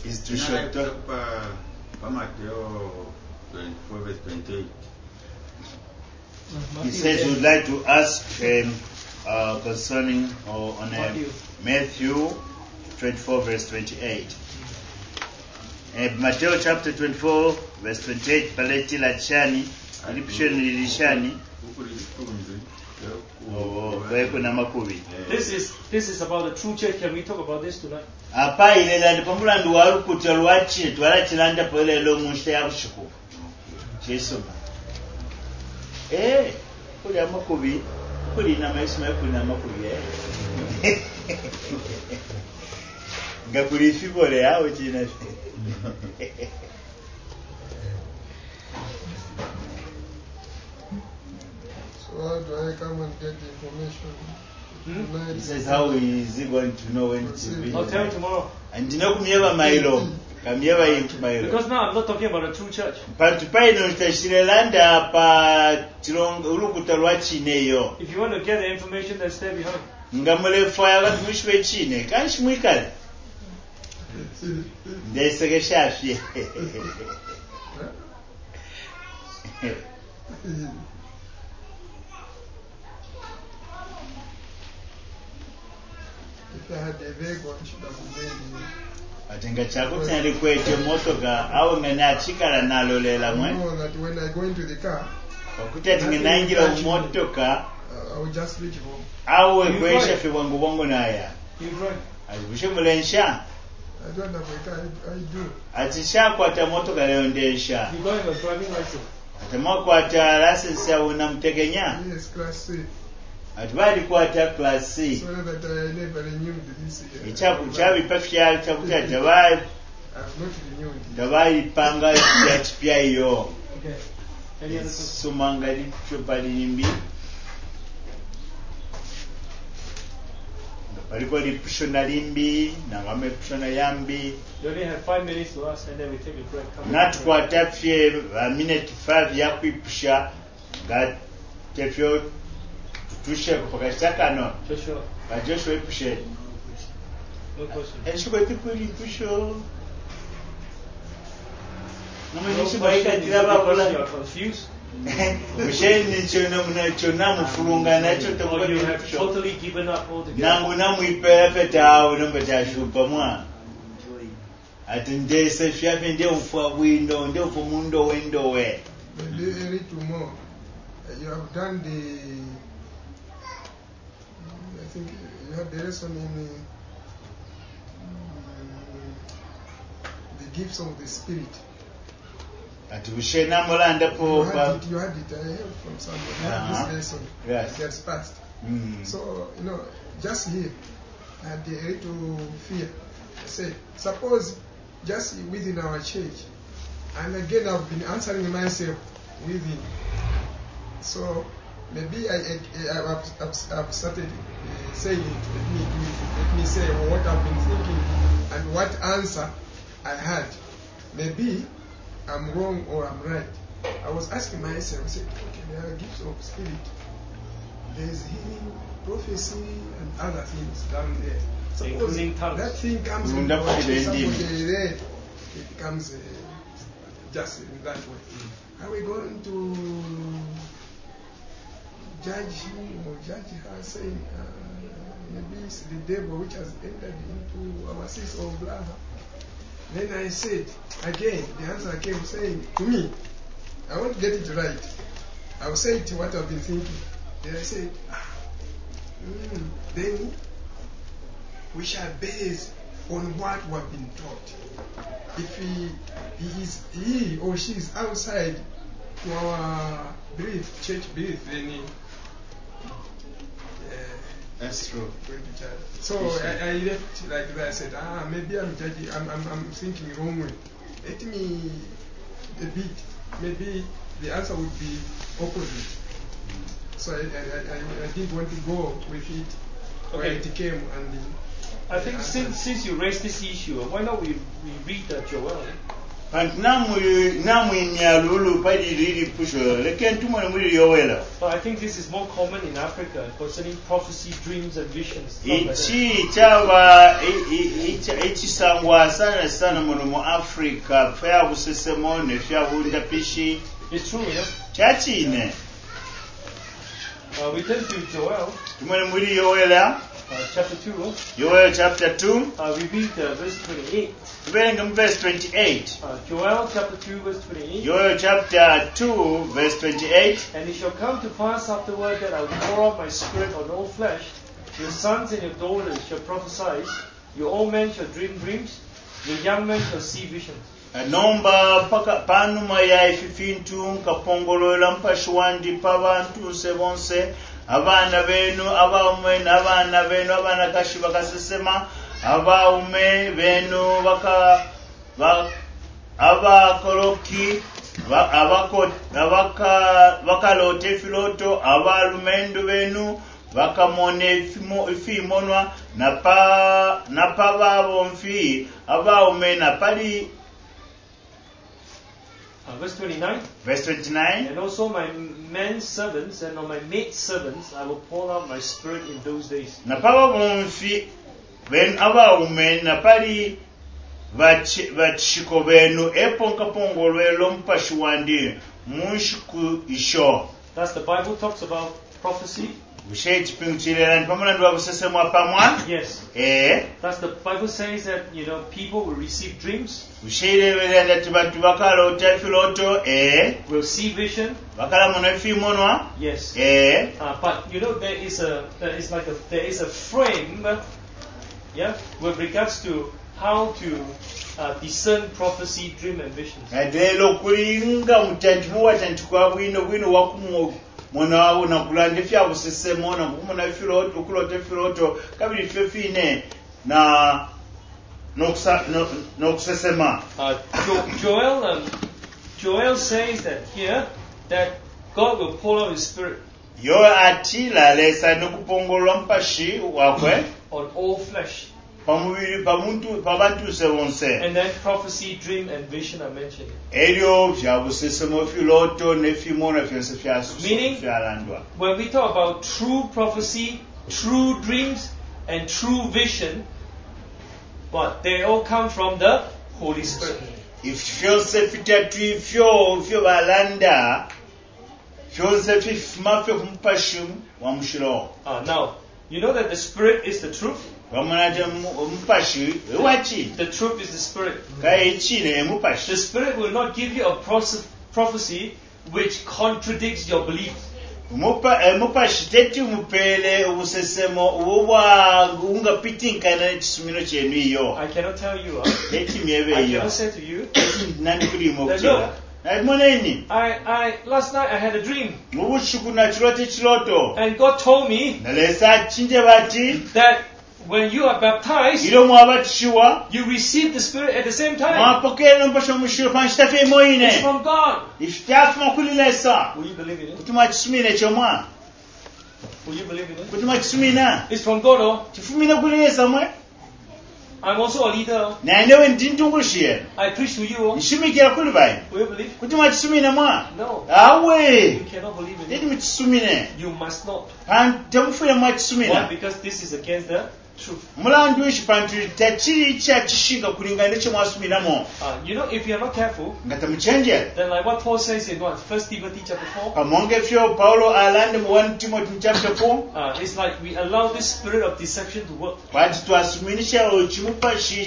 is too short. Matthew 24 verse 28. He says he would like to ask concerning on Matthew 24 verse 28. Matthew chapter 24 verse 28 paleti la chani alipisheni lilishani kuna makubi. This is about the true church. Can we talk about this tonight? Apa ile la ndipambula nduwaru kutalwachi twala chilanda pole lo mushte ya bushuku. Yesu. Kuli amakubi kuli na maisha kuli na makubi ngakuli fibole yao china. So how do I come and get the information? He says, how is he going to know when to be? I'll tell you tomorrow. And you know Mailo. Because now I'm not talking about a true church. If you want to get the information, then stay behind. If I had a vehicle, I should have made you. Atenga chako tayari kwete motoka au ngene achikala nalo lela mwe. I know that when I go into the car, okuti tingenaingira motoka I will just reach home. Au kwesha fi wangu naya. You drive. Alibushe mulensha. I don't have a car, I do. Atisha kwata motoka leondesha. You got a driving license. Atama kwata license ya unamtegenya. Yes, class C. Atubali kwata class C. So that I never renewed this year. Ichaku chabi pafya chakuta tabali. I have not renewed it. Tabali panga ya pia hiyo. Okay. Any other questions? Sumangali chopali nimbi. Paliko lipishona limbi na ngame pishona yambi. You only have 5 minutes to ask and then we take a break. Natukwata fye minute 5 ya kuipisha nga tefyo tutushe kupakashaka no. Joshua. Joshua ipishe. No question. Eshiko tipuli pisho. No question. You are confused. Msheni chona mfurunga nacho Or tokoni you have pisho. totally given up altogether. Nangu namuipera petao nombecha shupa mwa. Ati ndese fyafe ndio mfua windo ndio fumundo wendo we. Maybe tomorrow. You have done I think you have the lesson in the gifts of the Spirit. Ati ushena mulanda po You had it, I heard from somebody. You had this lesson. Yes. It has passed. Mm. So, just here, I had a little fear. I said, suppose just within our church, and again I've been answering myself within. So, maybe I've started saying it. Let me say what I've been thinking and what answer I had. Maybe I'm wrong or I'm right. I was asking myself, I said, okay, there are gifts of spirit. There's healing, prophecy, and other things down there. Suppose Including tongues. that thing comes in Wonderful somebody indeed. there, it comes just in that way. Are we going to judge him or judge her, saying maybe it's the devil which has entered into our sister or brother? Then I said, again, the answer came saying to me, I want to get it right. I'll say it what I've been thinking. Then I said, then we shall base on what we have been taught. If he or she is outside to our church belief, then That's true. so I left like that. I said, maybe I'm judging. I'm thinking wrongly. Let me a bit. Maybe the answer would be opposite. So I didn't want to go with it. Where Okay. it came and I think since you raised this issue, why not we read Joel? panti namwinya lulu padi riri pusho leken tumone muri yowela But I think this is more common in Africa concerning prophecy, dreams, and visions. Stuff like that. ichi chava ichisangwa sana muno mu Africa fya busesemo ne fya bunda pishi It's true, yeah. chachine We turn to Joel, tumone muri yowela chapter 2. Joel chapter 2 We read verse 28. tubenga mu verse 28 Joel chapter 2, verse 28. Joel chapter 2 verse 28 And it shall come to pass afterward that I will pour out my spirit on all flesh. Your sons and your daughters shall prophesy. Your old men shall dream dreams. Your young men shall see visions. nomba panuma ya ififintu nkapongolola mpashiwandi pabantu sebonse abana benu abaume n'abana benu abana kashi bakasesema abaume benu abakoloki bakalote filoto abalumendu benu bakamone ifimonwa na pababo mfi abaume na pali Verse 29. verse 29 And also my men servants and on my maid servants I will pour out my spirit in those days. na pababo mfi ben abaume na pali bachiko benu eponkapongolwelo mpashiwandi munshiku isho. Thus the Bible talks about prophecy. Bushe chipingu chilelani pamona ndwa busesemwa pamwa Yes. Thus the Bible says that people will receive dreams, bushele ndati bantu bakalota filoto will see vision. bakala mona fimonwa Yes. But there is a frame, with regards to how to discern prophecy, dream, and visions. adelo kulinga mutantimu watantikwa bwino wakumo mwana wawo nakulande fya busesemo na kumona filoto kulote filoto kabili fefine na nokusesema. Joel says that here that God will pour out His Spirit yo atila lesa nokupongolwa mpashi wakwe on all flesh. pamubiri pabantu sebonse And then prophecy, dream, and vision are mentioned. elio vya busesemo filoto nefimona fyose Meaning, fyalandwa. when we talk about true prophecy, true dreams, and true vision, they all come from the Holy Spirit. Fyose fitatu fyo balanda fyose fifuma fyo kumpashi wa mushiro. Now, you know that the Spirit is the truth. Wamunaje mupashi wachi The truth is the Spirit. kai chine mupashi. The Spirit will not give you a prophecy which contradicts your belief. Mupashi teti mupele ubusesemo uwa ungapitinkana chisumino chenu iyo. I cannot tell you. Teti I miebe iyo. cannot say to you. Nani kulimo That kuchira. look, Moneni. Last night I had a dream, Mubushuku na chilote chiloto. and God told me Nalesa chinje bati. that when you are baptized, Ilo mwabatishiwa. you receive the Spirit at the same time. Mwapokea nompasho mushiro panshitafe It's moine. from God. Ifitafu makulilesa. Will you believe in it? Kutuma chisumine chomwa. Will you believe in it? Kutuma chisumina. It's from God. Oh, Chifumina kulilesa mwe. I'm also a leader. Oh. Na ndewe ndintungushie. I preach to you. Oh. Nishimikira kuli bai. Will you believe? Kutuma chisumina mwa. No. Awe. You cannot believe in Ndeti it. mchisumine. You must not. Temufuna mwa Why? chisumina. Because this is against the truth. Mulandu ishi pantu tachiri cha chishinga kulingana neche mwasuminamo. If you are not careful, Ngata mchenje. then like what Paul says in 1 Timothy chapter 4, Pamonge fyo Paulo alande mu 1 Timothy chapter 4. it's like we allow this spirit of deception to work. Kwati twasuminisha ochimupashi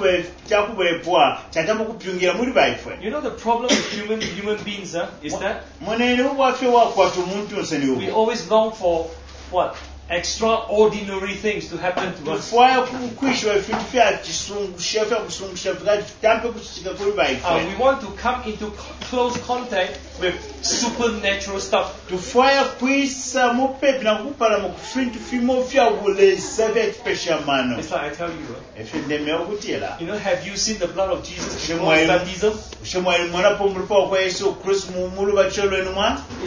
chakubepwa chatamu kupyungira muri baifwe. The problem with human beings is that Monene ubwafyo wakwatu muntu nseni we ubo. always long for what? Extraordinary things to happen to us. Tufwaya kukwishwa fintu fya chisungusha fya kusungusha fya tampe kuchichika kuri baifwe. We want to come into close contact with supernatural stuff. Tufwaya kuisa mupepi na kupala mukufintu fimo fya ulesa fya kipeshamano. It's like I tell you, Efe ndeme okutela. have you seen the blood of Jesus before his baptism? Shemwa mwana pomulupa kwa Yesu Kristo mumulu bacholo enumwa. It's like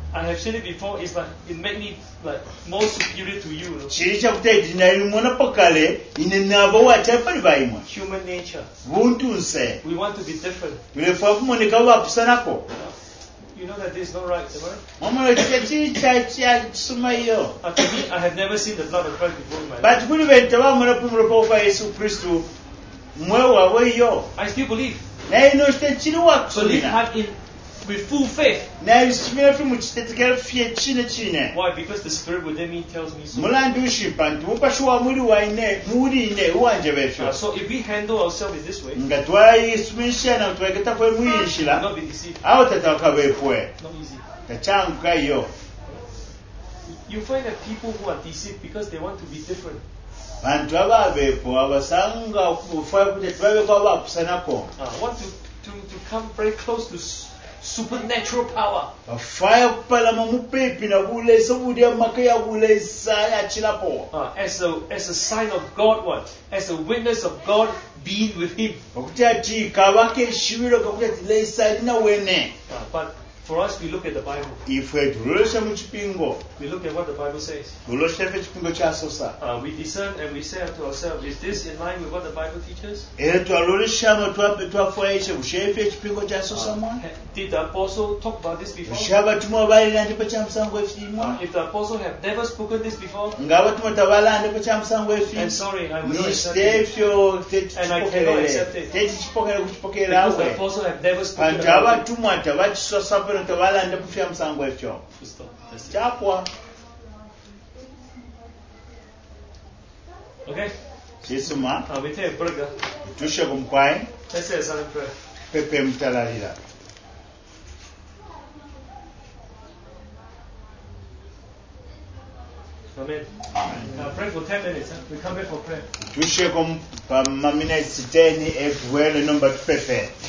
I have seen it before. It's like it made me like more superior to you. chiri chakuti ndinalimwonapo kale ine navo watepali vaimwe Human nature. vuntu nse We want to be different. tulefa kumoneka vapusanako You know that this is not right, am I right? mwamala chika chiri chachisuma iyo To me, I have never seen the blood of Christ before in my life. bati kuli vente vamona pumulopo kwa yesu kristu mwe wavo iyo I still believe. naye ino chite chiri Believe wakusomina hard in with full faith. naye chimira fi muchitetekera fye chine Why? Because the Spirit within me tells me so. mulandi ushipa nti upashuwa muli waine muline uwanje vefyo So if we handle ourselves in this way, nga twayisumishana tweketa kwe we'll muyishila not be deceived. awo tatawaka vepwe Not easy. tachanguka iyo You find that people who are deceived because they want to be different. vantu avavepo avasanga kufa kuti tivavekwa vapusanako Want to come very close to supernatural power. vafaya kupalama mupepi na kulesa kudya maka ya kulesa yachilapo As a sign of God, what? As a witness of God being with Him. okuti ati kavake shiviro kakuti ati lesa lina wene But for us, we look at the Bible. ifwe tulolesha muchipingo We look at what the Bible says. tuloshefe chipingo chasosa We discern and we say unto ourselves, is this in line with what the Bible teaches? era twaloleshamo twafurahishe kushefe chipingo chasosa mwa Did the apostle talk about this before? shabatumwa balilandipo chamusango efimwa If the apostle have never spoken this before, ngavatumwa tavalandipo chamusango I'm efi sorry, I will not accept it. nisitefyo And I cannot accept it. techichipokera Because the kuchipokerawe apostle have never spoken vantu about it. avatumwa tavachisosa pano tavalandipo fya musango efyo Stop. That's it. chapwa Okay? chisuma We take a break. tushe kumkwai Let's say a silent prayer. pepe mtalalira Amen. Pray for 10 minutes. We come back for prayer. tushe pamaminesi 10 evuwele nomba tupepe